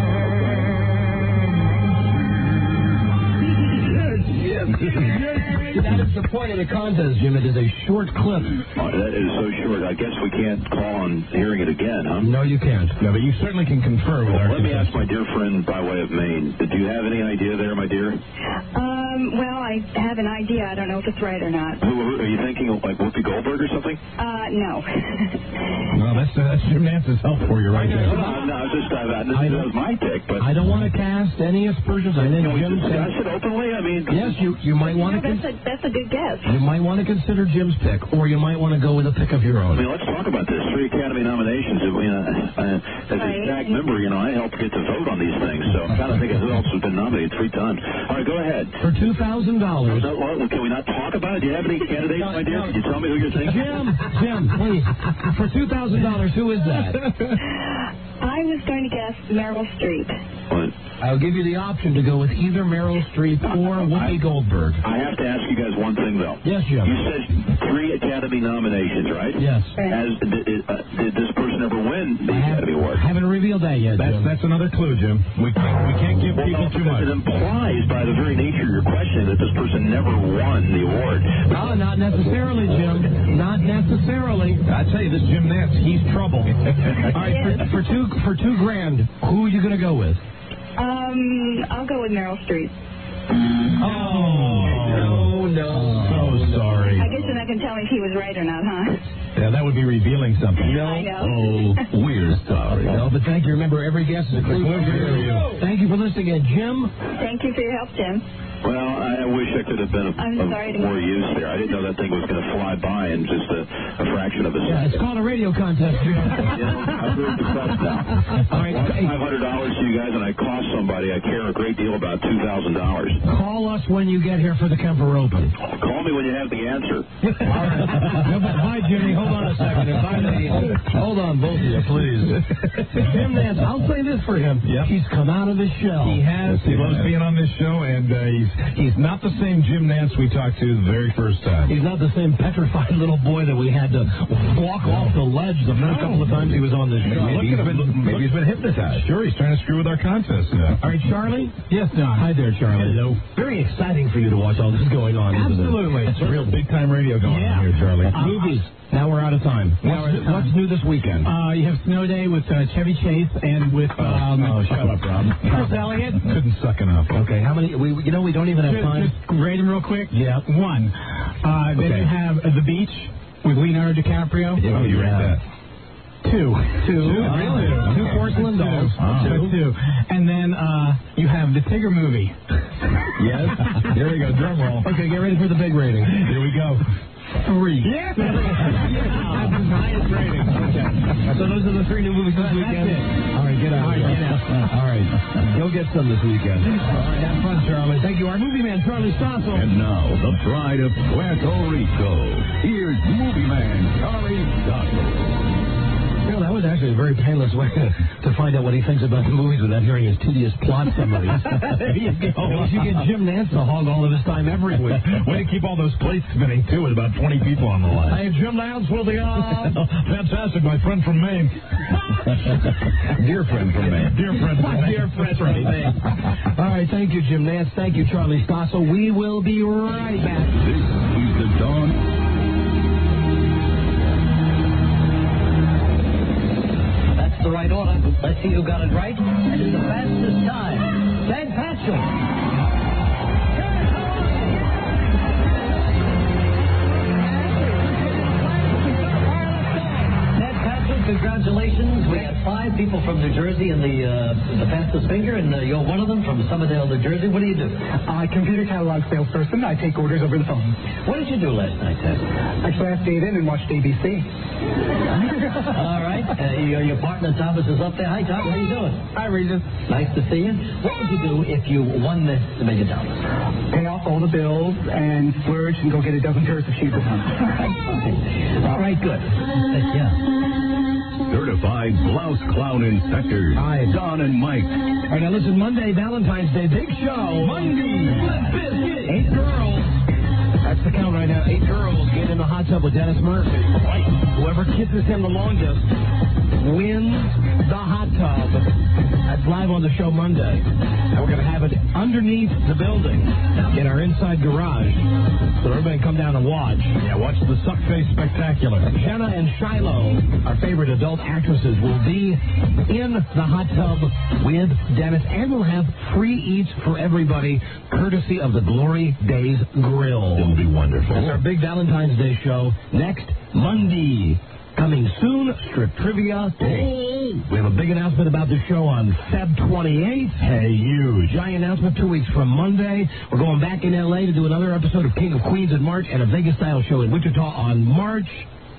That is the point of the contest, Jim. It is a short clip. Oh, that is so short. I guess we can't call on hearing it again, huh? No, you can't. No, but you certainly can confer with our Let me ask my dear friend by way of Maine. Do you have any idea there, my dear? Well, I have an idea. I don't know if it's right or not. Who are you thinking of, like Whoopi Goldberg or something? No. No, that's Jim Nance's help for you right there. No, that was my pick, but I don't want to cast any aspersions. I think can we Jim discuss it openly? I mean, yes, you might want to. That's a good guess. You might want to consider Jim's pick, or you might want to go with a pick of your I own. mean, let's talk about this. 3 Academy nominations. As a SAG member, I help get to vote on these things, so I'm trying to think of who else has been nominated 3 times. All right, go ahead. For $2,000. Can we not talk about it? Do you have any candidates, my dear? Can you tell me who you're thinking? Jim, please. For $2,000, who is that? I was going to guess Meryl Streep. What? I'll give you the option to go with either Meryl Streep or Whoopi Goldberg. I have to ask you guys one thing, though. Yes, Jim. You said 3 Academy nominations, right? Yes. Did this person ever win the Academy Award? I haven't revealed that yet, Jim. That's another clue, Jim. We can't give people too much. It implies, by the very nature of your question, that this person never won the award. No, not necessarily, Jim. Not necessarily. I tell you, this Jim Nance, he's trouble. All right, for $2,000, who are you going to go with? I'll go with Meryl Streep. Oh, no. So sorry. I guess you're not going to tell me if he was right or not, huh? Yeah, that would be revealing something. I know. Oh, we're sorry. No, but thank you. Remember, every guest is a clue. Thank you for listening, Jim. Thank you for your help, Jim. Well, I wish I could have been of more use there. I didn't know that thing was going to fly by in just a fraction of a second. Yeah, it's called a radio contest. I've heard the press now. All right, $500 to you guys, and I cost somebody. I care a great deal about $2,000. Call us when you get here for the Kemper Open. Call me when you have the answer. All right. Hi, Jimmy. Hold on a second. Hold on, both of you, please. Jim Nance, I'll say this for him. Yep. He's come out of his shell. He has. He loves being on this show, and he's not the same Jim Nance we talked to the very first time. He's not the same petrified little boy that we had to walk off the ledge the first couple of times he was on this show. Maybe he's been hypnotized. Sure, he's trying to screw with our contest now. All right, Charlie? Yes, Don. Hi there, Charlie. Hello. Very exciting for you to watch all this going on. Absolutely. It's a real big-time radio going on here, Charlie. Movies. Now we're out of time. What's new this weekend? You have Snow Day with Chevy Chase and with shut up, Rob. Chris Elliott. Couldn't suck enough. Okay, how many? We don't even have time. Just rate them real quick. Yeah. 1. Then you have The Beach with Leonardo DiCaprio. Yeah, you rate that. 2. Really? 2 porcelain dolls. 2. And then you have the Tigger movie. Yes. Here we go. Drum roll. Okay, get ready for the big rating. Here we go. 3. Yes. That's his highest rating. Okay. So those are the 3 new movies this weekend. All right, get out. All right, go get some this weekend. All right, have fun, Charlie. Thank you, our movie man, Charlie Stossel. And now, the pride of Puerto Rico. Here's movie man Charlie Stossel. Well, that was actually a very painless way to find out what he thinks about the movies without hearing his tedious plot summaries. There you go. You get Jim Nance to hog all of his time every week. Way to keep all those plates spinning, too, with about 20 people on the line. Hey, Jim Nance for the Fantastic, my friend from Maine. Dear friend from Maine. Dear friend from Maine. Dear friend from Maine. All right, thank you, Jim Nance. Thank you, Charlie Stossel. We will be right back. This is the Dawn. The right order. Let's see who got it right. And in the fastest time, Ted Patchell. Congratulations. We had 5 people from New Jersey in the fastest finger, and you're one of them from Somerdale, New Jersey. What do you do? Computer catalog salesperson. I take orders over the phone. What did you do last night, Ted? Actually, I stayed in and watched ABC. All right. Your partner, Thomas, is up there. Hi, Tom. How you doing? Hi, Regis. Nice to see you. What would you do if you won the $1 million? Pay off all the bills and splurge and go get a dozen pairs of shoes at home. All right, good. Yeah. Certified blouse clown inspectors. Hi. Don and Mike. All right, now listen, Monday, Valentine's Day, big show. Monday. 8 girls. That's the count right now. 8 girls get in the hot tub with Dennis Murphy. Right. Whoever kisses him the longest wins the hot tub. That's live on the show Monday. And we're going to have it underneath the building in our inside garage. So everybody come down and watch. Yeah, watch the Suck Face Spectacular. Jenna and Shiloh, our favorite adult actresses, will be in the hot tub with Dennis. And we'll have free eats for everybody, courtesy of the Glory Days Grill. It'll be wonderful. That's our big Valentine's Day show next Monday. Coming soon, Strip Trivia. We have a big announcement about the show on Feb 28th. Hey, huge. Giant announcement 2 weeks from Monday. We're going back in L.A. to do another episode of King of Queens in March and a Vegas-style show in Wichita on March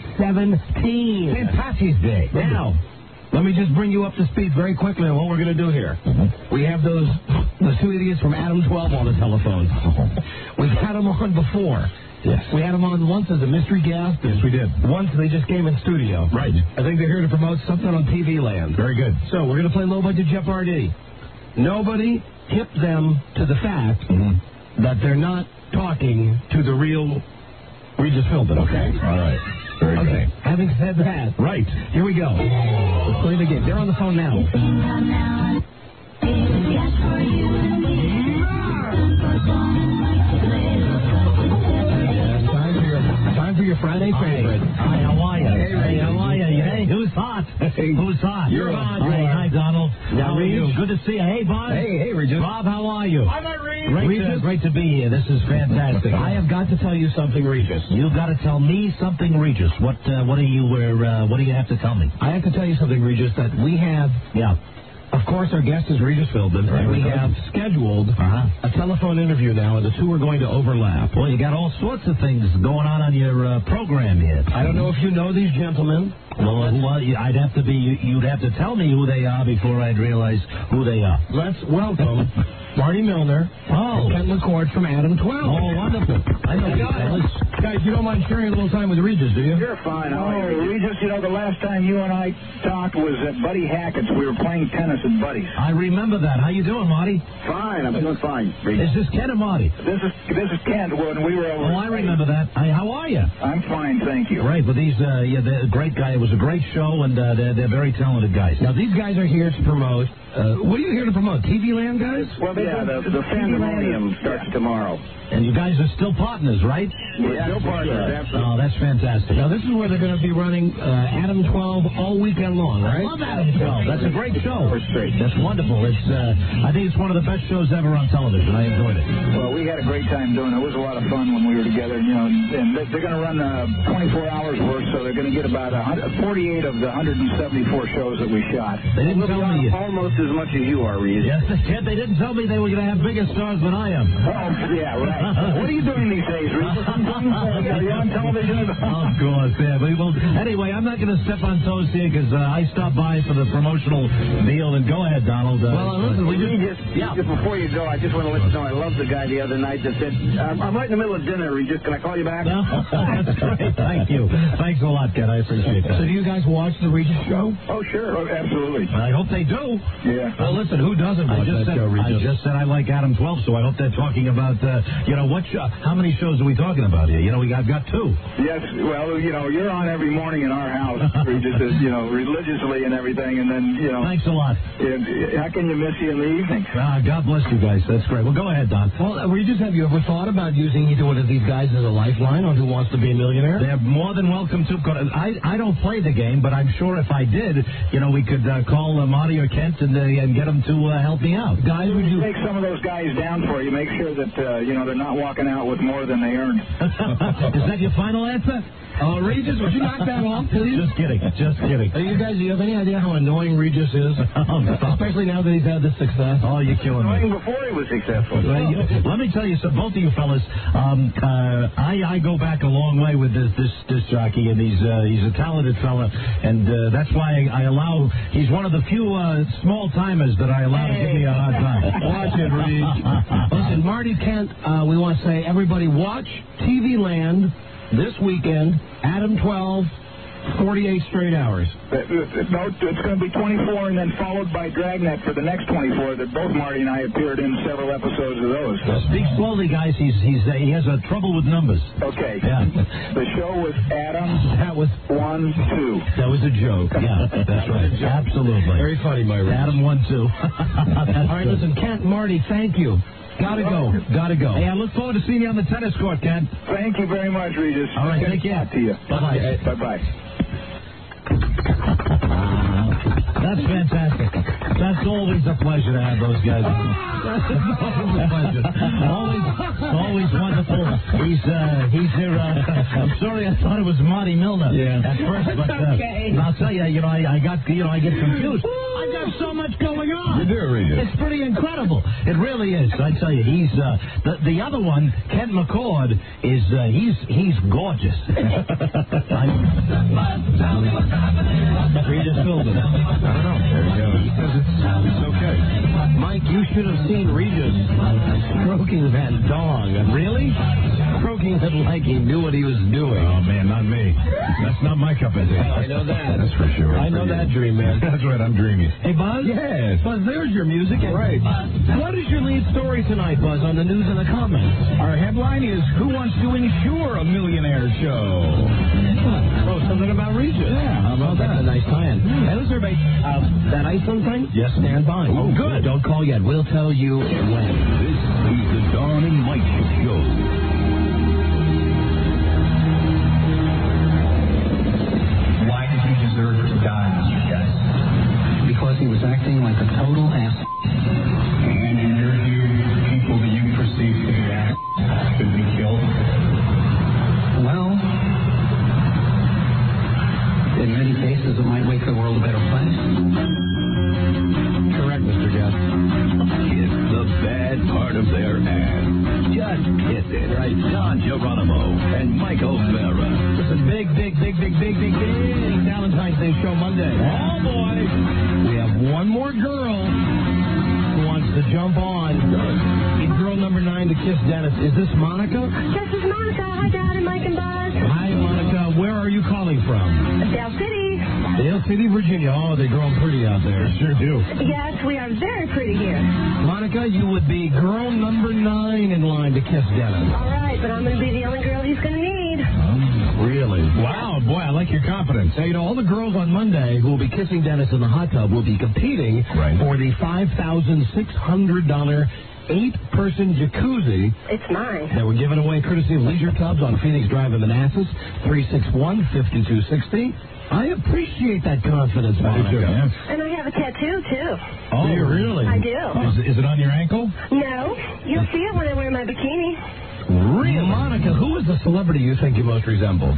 17th. St. Patty's Day. Now, let me just bring you up to speed very quickly on what we're going to do here. We have the 2 idiots from Adam 12 on the telephone. We've had them on before. Yes. We had them on once as a mystery guest. Yes, we did. Once they just came in studio. Right. I think they're here to promote something on TV land. Very good. So we're going to play Low Budget Jeopardy. Nobody hip them to the fact that they're not talking to the real Regis Philbin, okay? All right. Very good. Having said that, right. Here we go. Let's play the game. They're on the phone now. Time for your Friday favorite. Hi, how are you? Hey, how are you? Hey, who's hot? Who's hot? You're hot. Hi, Donald. Now, How are you? Regis. Good to see you. Hey, Bob. Hey, Regis. Rob, how are you? Hi, Regis. Great to be here. This is fantastic. I have got to tell you something, Regis. You've got to tell me something, Regis. What do you have to tell me? I have to tell you something, Regis, that we have... Yeah. Of course, our guest is Regis Philbin, and we have scheduled a telephone interview now, and the two are going to overlap. Well, you got all sorts of things going on your program here. I don't know if you know these gentlemen. Well, I'd have to be. You'd have to tell me who they are before I'd realize who they are. Let's welcome Marty Milner and Kent McCord from Adam 12. Oh, wonderful. I know you fellas. Guys, you don't mind sharing a little time with Regis, do you? You're fine. Regis, you know, the last time you and I talked was at Buddy Hackett's. We were playing tennis at Buddy's. I remember that. How you doing, Marty? Fine. I'm doing fine. Is this Ken or Marty? This is Kent. When we were over. Oh, I remember that. How are you? I'm fine, thank you. Great. Well, these, they're a great guy. It was a great show, and they're very talented guys. Now, these guys are here to promote. What are you here to promote? TV Land, guys? Well, the Pandemonium starts tomorrow. And you guys are still partners, right? We're still partners, absolutely. Oh, that's fantastic. Now, this is where they're going to be running Adam 12 all weekend long, right? I love Adam 12. That's a great show. That's wonderful. It's I think it's one of the best shows ever on television. I enjoyed it. Well, we had a great time doing it. It was a lot of fun when we were together. You know, and they're going to run 24 hours worth, so they're going to get about 48 of the 174 shows that we shot. They didn't tell me almost as much as you are, Reed. Yes, they didn't tell me they were going to have bigger stars than I am. Oh, yeah, right. What are you doing these days, Reed? Are you on television? Of course, yeah. Anyway, I'm not going to step on toes here because I stopped by for the promotional deal. And go ahead, Donald. Listen, just before you go, I just want to let you know I loved the guy the other night that said, I'm right in the middle of dinner, Regis. Can I call you back? No, that's great. Thank you. Thanks a lot, Ken. I appreciate that. So do you guys watch the Regis show? Oh, sure. Oh, absolutely. I hope they do. Yeah. Well, listen, who doesn't watch that show, Regis? I just said I like Adam 12, so I hope they're talking about, how many shows are we talking about here? You know, I've got two. Yes, well, you know, you're on every morning in our house, Regis, religiously and everything, and then, Thanks a lot. How can you miss you in the evening? God bless you guys. That's great. Well, go ahead, Don. Well, Regis, have you ever thought about using either one of these guys as a lifeline on Who Wants to Be a Millionaire? They're more than welcome to. I don't play the game, but I'm sure if I did, we could call Marty or Kent and get them to help me out. Guys, would you take some of those guys down for you? Make sure that, they're not walking out with more than they earned. Is that your final answer? Regis, would you knock that off, please? Just kidding. Do you have any idea how annoying Regis is? Especially now that he's had this success. Oh, you're killing me. Annoying before he was successful. Let me tell you something, both of you fellas. I go back a long way with this jockey, and he's a talented fella, and that's why he's one of the few small timers that I allow to give me a hard time. Watch it, Reed. Listen, Marty Kent, we want to say, everybody watch TV Land this weekend, Adam 12, 48 straight hours. No, it's going to be 24 and then followed by Dragnet for the next 24 that both Marty and I appeared in several episodes of those. Speak slowly, guys. He has a trouble with numbers. Okay. Yeah. The show was Adam. That was 1, 2. That was a joke. Yeah, that's right. Absolutely. Very funny, my Regis. Adam 1, 2. All right, listen, Kent, Marty, thank you. Gotta go. Hey, I look forward to seeing you on the tennis court, Ken. Thank you very much, Regis. All right, take care. To you. Bye-bye. Bye-bye. That's fantastic. That's always a pleasure to have those guys on. Always a pleasure. Always wonderful. He's here. I'm sorry, I thought it was Marty Milner at first, but I'll tell you, I get confused. I got so much going on. You do, Regis. It's pretty incredible. It really is. I tell you, he's the other one, Kent McCord, is he's gorgeous. Regis Philbin. I don't know. There you go. He says it's okay. Mike, you should have seen Regis stroking that dog. Really? Stroking it like he knew what he was doing. Oh, man, not me. That's not my cup of tea. I know that. That's for sure. I know that, dream man. That's right, I'm dreamy. Hey, Buzz? Yes. Buzz, there's your music. Right. What is your lead story tonight, Buzz, on the news and the comments? Our headline is Who Wants to Insure a Millionaire Show? Oh, something about Regis. Yeah, how about that? That's a nice tie-in. Hey, listen, everybody, that Iceland thing? Yes. Stand by. Oh, good. Don't call yet. We'll tell you when. This is the Don and Mike Show. big Valentine's Day show Monday. Oh, boy. We have one more girl who wants to jump on. It's girl number 9 to kiss Dennis. Is this Monica? This is Monica. Hi, Dad and Mike and Buzz. Hi, Monica. Where are you calling from? Dale City. Dale City, Virginia. Oh, they grow pretty out there. Sure do. Yes, we are very pretty here. Monica, you would be girl number 9 in line to kiss Dennis. All right, but I'm going to be the only girl he's going to need. Really? Wow, boy, I like your confidence. Now, you know, all the girls on Monday who will be kissing Dennis in the hot tub will be competing for the $5,600 8-person jacuzzi. It's mine. That we're giving away courtesy of Leisure Tubs on Phoenix Drive in Manassas, 361-5260. I appreciate that confidence, Monica. And I have a tattoo, too. Oh, do you really? I do. Is it on your ankle? No. You'll see it when I wear my bikini. Really? Monica, who is the celebrity you think you most resemble?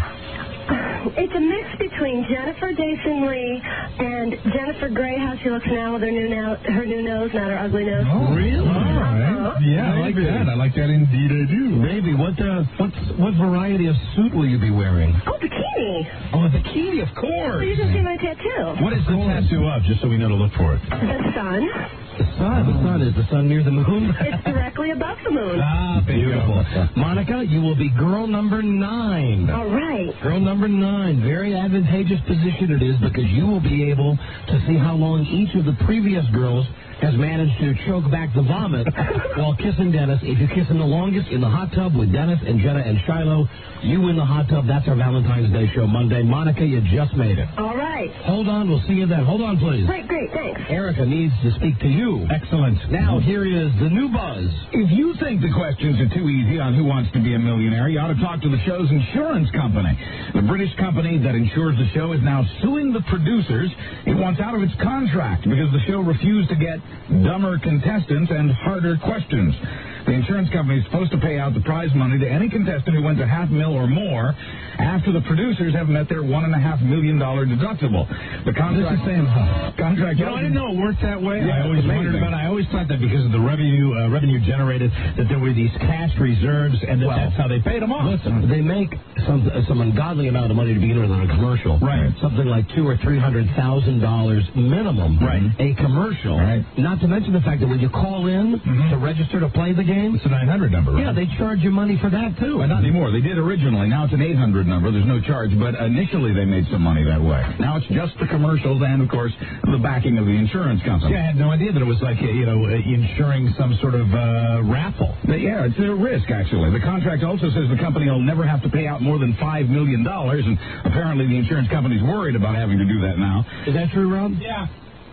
It's a mix between Jennifer Jason Leigh and Jennifer Grey, how she looks now with her new nose, not her ugly nose. Oh, really? All right. Yeah, I like that. I like that indeed. I do. Maybe. What variety of suit will you be wearing? Oh, bikini. Oh, a bikini, of course. So you can see my tattoo. What is the tattoo of, just so we know to look for it? The sun. The sun? The sun. Is the sun near the moon? It's directly above the moon. Ah, beautiful. Monica, you will be girl number 9. All right. Girl number 9. Very advantageous position it is because you will be able to see how long each of the previous girls has managed to choke back the vomit while kissing Dennis. If you kiss him the longest in the hot tub with Dennis and Jenna and Shiloh, you win the hot tub. That's our Valentine's Day show Monday. Monica, you just made it. All right. Hold on. We'll see you then. Hold on, please. Great, thanks. Erica needs to speak to you. Excellent. Now, here is the new buzz. If you think the questions are too easy on Who Wants to Be a Millionaire, you ought to talk to the show's insurance company. The British company that insures the show is now suing the producers. It wants out of its contract because the show refused to get dumber contestants and harder questions. The insurance company is supposed to pay out the prize money to any contestant who went to $500,000 or more after the producers have met their $1.5 million deductible. The contract... This is Sam. Contract... You know, I didn't know it worked that way. Yeah, I always wondered about it. I always thought that because of the revenue generated, that there were these cash reserves, and that's how they paid them off. Listen, they make some ungodly amount of money to begin with on a commercial. Right. Something like $200,000 or $300,000 minimum. Right. A commercial. Right. Not to mention the fact that when you call in to register to play the game, it's a 900 number, right? Yeah, they charge you money for that too. Not anymore. They did originally. Now it's an 800 number. There's no charge. But initially they made some money that way. Now it's just the commercials and, of course, the backing of the insurance company. Yeah, I had no idea that it was like, insuring some sort of raffle. Yeah, it's a risk, actually. The contract also says the company will never have to pay out more than $5 million, and apparently the insurance company's worried about having to do that now. Is that true, Rob? Yeah.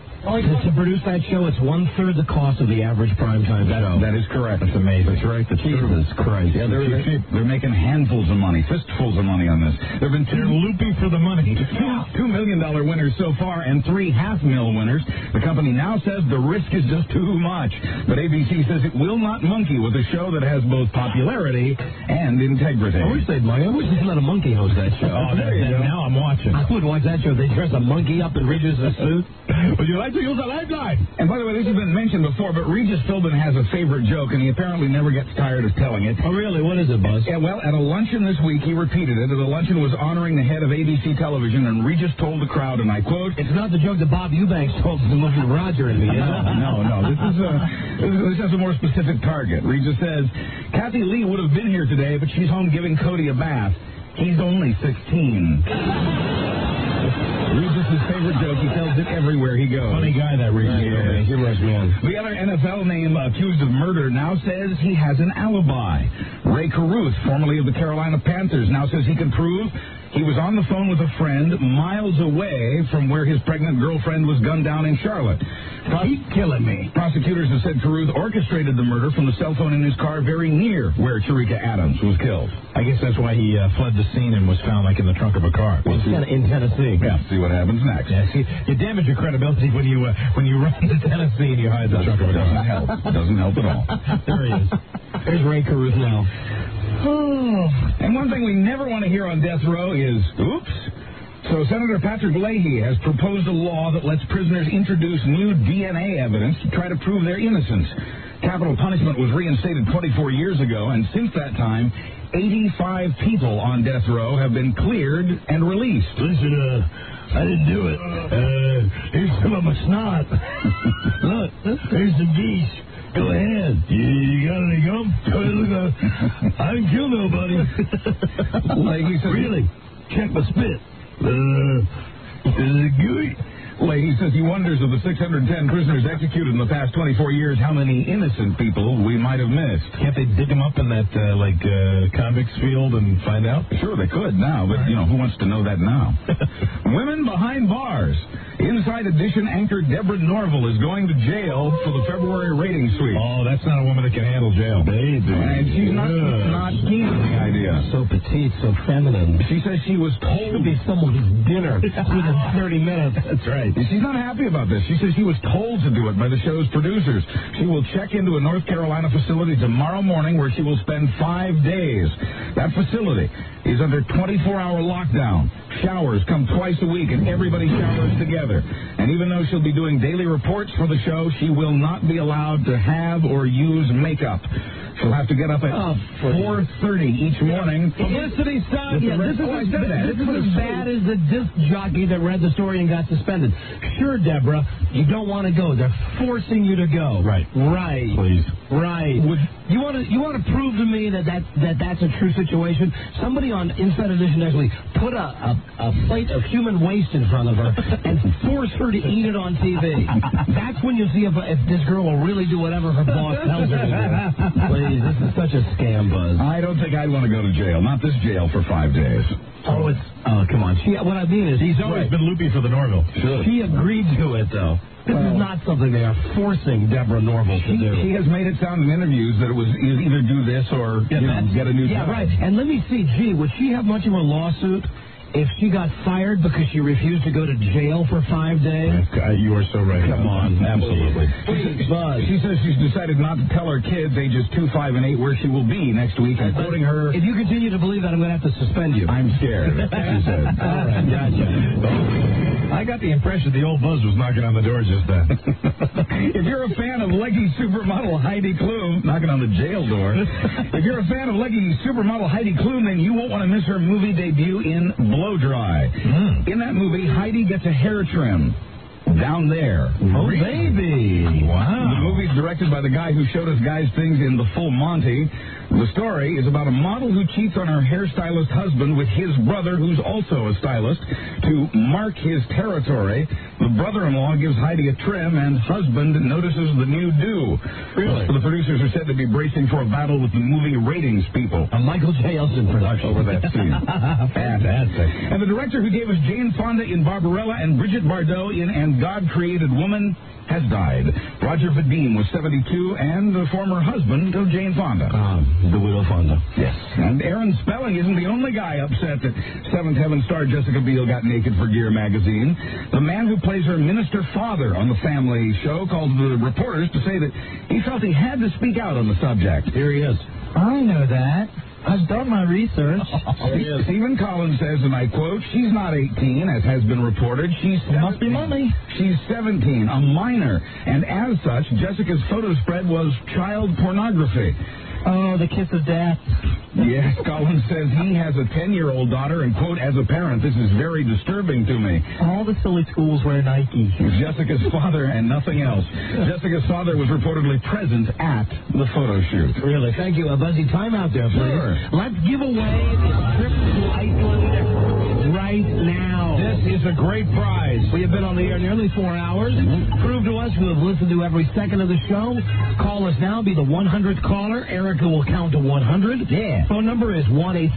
To produce that show, it's 1/3 the cost of the average primetime show. That is correct. That's amazing. That's right. Jesus Christ. Yeah, they're making handfuls of money, fistfuls of money on this. They're looping for the money. $2 million winners so far and 3 $500,000 winners. The company now says the risk is just too much. But ABC says it will not monkey with a show that has both popularity and integrity. I wish they'd let a monkey host that show. Oh, there you go. Now I'm watching. I would watch that show. They dress a monkey up in Regis' suit. Would you like to use a lifeline? And by the way, this has been mentioned before, but Regis Philbin has a favorite joke, and he apparently never gets tired of telling it. Oh, really? What is it, Buzz? Yeah, well, at a luncheon this week, he repeated it. The luncheon was honoring the head of ABC Television, and Regis told the crowd, and I quote, "It's not the joke that Bob Eubanks told in the movie Roger and Me." No. This has a more specific target. Regis says, Kathy Lee would have been here today, but she's home giving Cody a bath. He's only 16. Regis' favorite joke. He tells it everywhere he goes. Funny guy, that Regis. Yeah, humorous man. The other NFL name accused of murder now says he has an alibi. Ray Caruth, formerly of the Carolina Panthers, now says he can prove he was on the phone with a friend miles away from where his pregnant girlfriend was gunned down in Charlotte. Keep killing me. Prosecutors have said Caruth orchestrated the murder from the cell phone in his car very near where Sharika Adams was killed. I guess that's why he fled the scene and was found like in the trunk of a car. Well, in Tennessee. Yeah, see what happens next. Yeah, see, you damage your credibility when you run to Tennessee and you hide the trunk of a car. Doesn't help. Doesn't help at all. There he is. There's Ray Caruth now. And one thing we never want to hear on death row is, oops. So Senator Patrick Leahy has proposed a law that lets prisoners introduce new DNA evidence to try to prove their innocence. Capital punishment was reinstated 24 years ago, and since that time, 85 people on death row have been cleared and released. Listen, I didn't do it. Here's some of my snot. Look, here's some geese. Go ahead. You got any gum? Go ahead, look. I didn't kill nobody. Leahy says, really? Check my spit. Is it gooey? Leahy says he wonders of the 610 prisoners executed in the past 24 years, how many innocent people we might have missed. Can't they dig them up in that, convicts field and find out? Sure, they could now, but, who wants to know that now? Women behind bars. Inside Edition anchor Deborah Norville is going to jail for the February rating sweep. Oh, that's not a woman that can handle jail. Baby. And she's not keen on the idea. So petite, so feminine. She says she was told. Should be someone's dinner within 30 minutes. That's right. She's not happy about this. She says she was told to do it by the show's producers. She will check into a North Carolina facility tomorrow morning where she will spend 5 days. That facility is under 24-hour lockdown. Showers come twice a week, and everybody showers together. And even though she'll be doing daily reports for the show, she will not be allowed to have or use makeup. She'll have to get up at 4:30 each morning. Publicity stunt. Yeah, this is as bad as the disc jockey that read the story and got suspended. Sure, Deborah, you don't want to go. They're forcing you to go. Right. Please. Right. You want to prove to me that's a true situation? Somebody on Inside Edition actually put a plate of human waste in front of her and force her to eat it on TV. That's when you see if this girl will really do whatever her boss tells her to do. Please, this is such a scam, Buzz. I don't think I'd want to go to jail. Not this jail for 5 days. Oh, come on. What I mean is, he's always been loopy for the Norville. Sure. She agreed to it, though. This is not something they are forcing Deborah Norville to do. She has made it sound in interviews that it was either do this or get a new job. Yeah, right. And let me see, would she have much of a lawsuit if she got fired because she refused to go to jail for 5 days? You are so right. Come on. Absolutely. She says she's decided not to tell her kids ages 2, 5, and 8 where she will be next week, and quoting her. If you continue to believe that, I'm going to have to suspend you. I'm scared, she said. All right, gotcha. I got the impression the old Buzz was knocking on the door just then. If you're a fan of leggy supermodel Heidi Klum, knocking on the jail door. If you're a fan of leggy supermodel Heidi Klum, then you won't want to miss her movie debut in Blow Dry. In that movie, Heidi gets a hair trim. Down there. Oh, baby. Wow. The movie's directed by the guy who showed us guys things in The Full Monty. The story is about a model who cheats on her hairstylist husband with his brother, who's also a stylist, to mark his territory. The brother-in-law gives Heidi a trim, and husband notices the new do. Really? The producers are said to be bracing for a battle with the movie ratings people. A Michael J. Elson production. Over that scene. Fantastic. And the director who gave us Jane Fonda in Barbarella and Brigitte Bardot in And God Created Woman has died. Roger Vadim was 72 and the former husband of Jane Fonda. The widow Fonda. Yes. And Aaron Spelling isn't the only guy upset that Seventh Heaven star Jessica Biel got naked for Gear magazine. The man who plays her minister father on the family show called the reporters to say that he felt he had to speak out on the subject. Here he is. I know that. I've done my research. Stephen Collins says, and I quote, she's not 18, as has been reported. She's 17. Must be money. She's 17, a minor. And as such, Jessica's photo spread was child pornography. Oh, the kiss of death. Yes, Collins says he has a 10-year-old daughter, and, quote, as a parent, this is very disturbing to me. All the silly schools wear Nike. Jessica's father and nothing else. Jessica's father was reportedly present at the photo shoot. Really? Thank you. Buzzy, time out there, please. Sure. Let's give away this trip to Iceland right now. This is a great prize. We have been on the air nearly 4 hours. Prove to us you have listened to every second of the show. Call us now. Be the 100th caller. Erica will count to 100. Yeah. Phone number is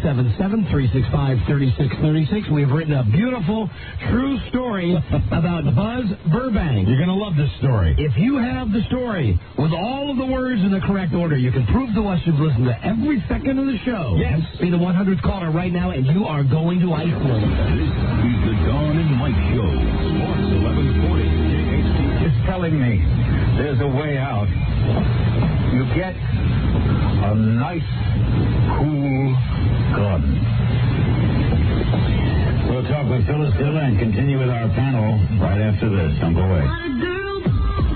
1-877-365-3636. We have written a beautiful, true story about Buzz Burbank. You're going to love this story. If you have the story with all of the words in the correct order, you can prove to us you've listened to every second of the show. Yes. Be the 100th caller right now, and you are going to Iceland. This is the Dawn and Mike Show. Sports 1140 KHT. It's telling me there's a way out. You get a nice, cool gun. We'll talk with Phyllis Diller and continue with our panel right after this. Don't go away.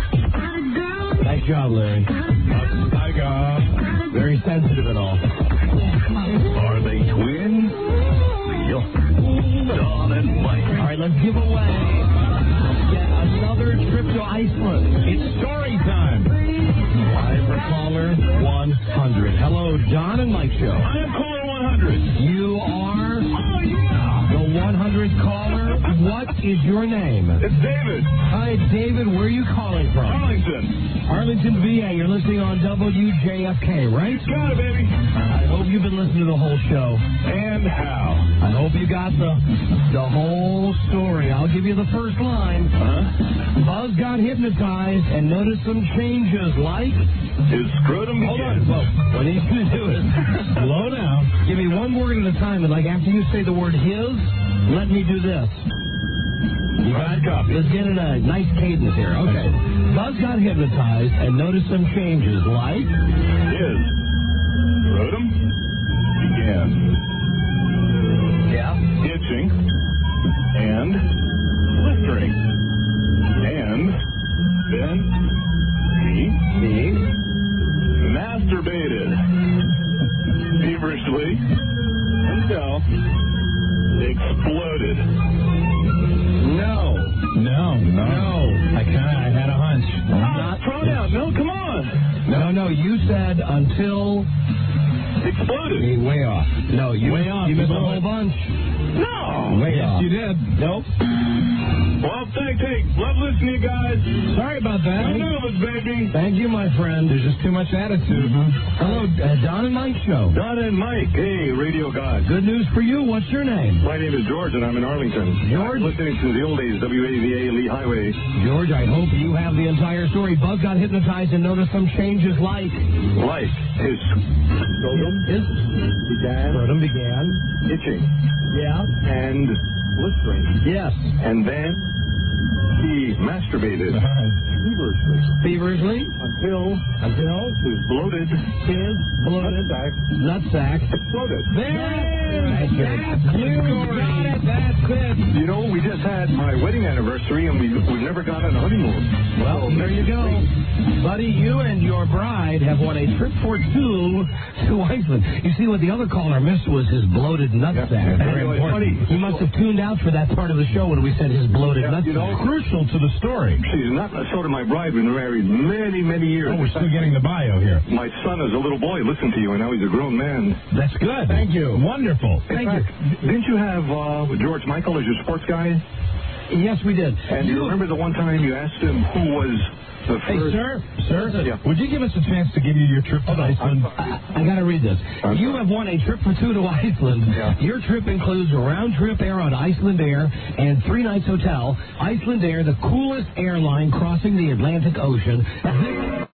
Nice job, Larry. Very sensitive and all. Are they twins? Yup. Don and Mike. All right, let's give away yet another trip to Iceland. It's story time. Live for caller 100. Hello, Don and Mike Show. I am caller 100. You are the 100th caller. What is your name? It's David. Hi, David. Where are you calling from? Arlington. Arlington, VA. You're listening on WJFK, right? Got it, baby. I hope you've been listening to the whole show. And how? I hope you got the whole story. I'll give you the first line. Buzz got hypnotized and noticed some changes, like... His scrotum Hold on, folks. What I need you to do is slow down. Give me one word at a time, and like after you say the word his, let me do this. You got it? Let's get in a nice cadence here. Okay. Buzz got hypnotized and noticed some changes, like... His scrotum began. Yeah? Itching and blistering. And then he masturbated feverishly until exploded. No. I had a hunch. Not pronoun. No, come on. No, you said until... Exploded. Way off. No, you Way off. You missed a You blew whole it. bunch. No. Way off. You did. Nope. Well, hey, love listening to you guys. Sorry about that. I know it, baby. Thank you, my friend. There's just too much attitude. Hello, Don and Mike Show. Don and Mike. Hey, radio guys. Good news for you. What's your name? My name is George, and I'm in Arlington. George? Listening to the old days, WAVA, Lee Highway. George, I hope you have the entire story. Buzz got hypnotized and noticed some changes like... Like his scrotum began. Itching. Yeah. And blistering. Yes. And then he masturbated Feverishly. Until his bloated nutsack exploded. That's it. That's it. You know, we just had my wedding anniversary, and we've never gone on a honeymoon. Well, there you go. Buddy, you and your bride have won a trip for two to Iceland. You see, what the other caller missed was his bloated nutsack. Very important. He must have tuned out for that part of the show when we said his bloated nutsack. You know, Crucial to the story. she's not, so did my bride. We've been married many, many years. Oh, we're still getting the bio here. My son, as a little boy, listened to you, and now he's a grown man. That's good. Thank you. Wonderful. In fact, didn't you have George Michael as your sports guy? Yes, we did. And you remember the one time you asked him who was the Hey, first... sir, Yeah. would you give us a chance to give you your trip to Iceland? I got to read this. You have won a trip for two to Iceland. Yeah. Your trip includes a round-trip air on Iceland Air and 3 nights hotel. Iceland Air, the coolest airline crossing the Atlantic Ocean.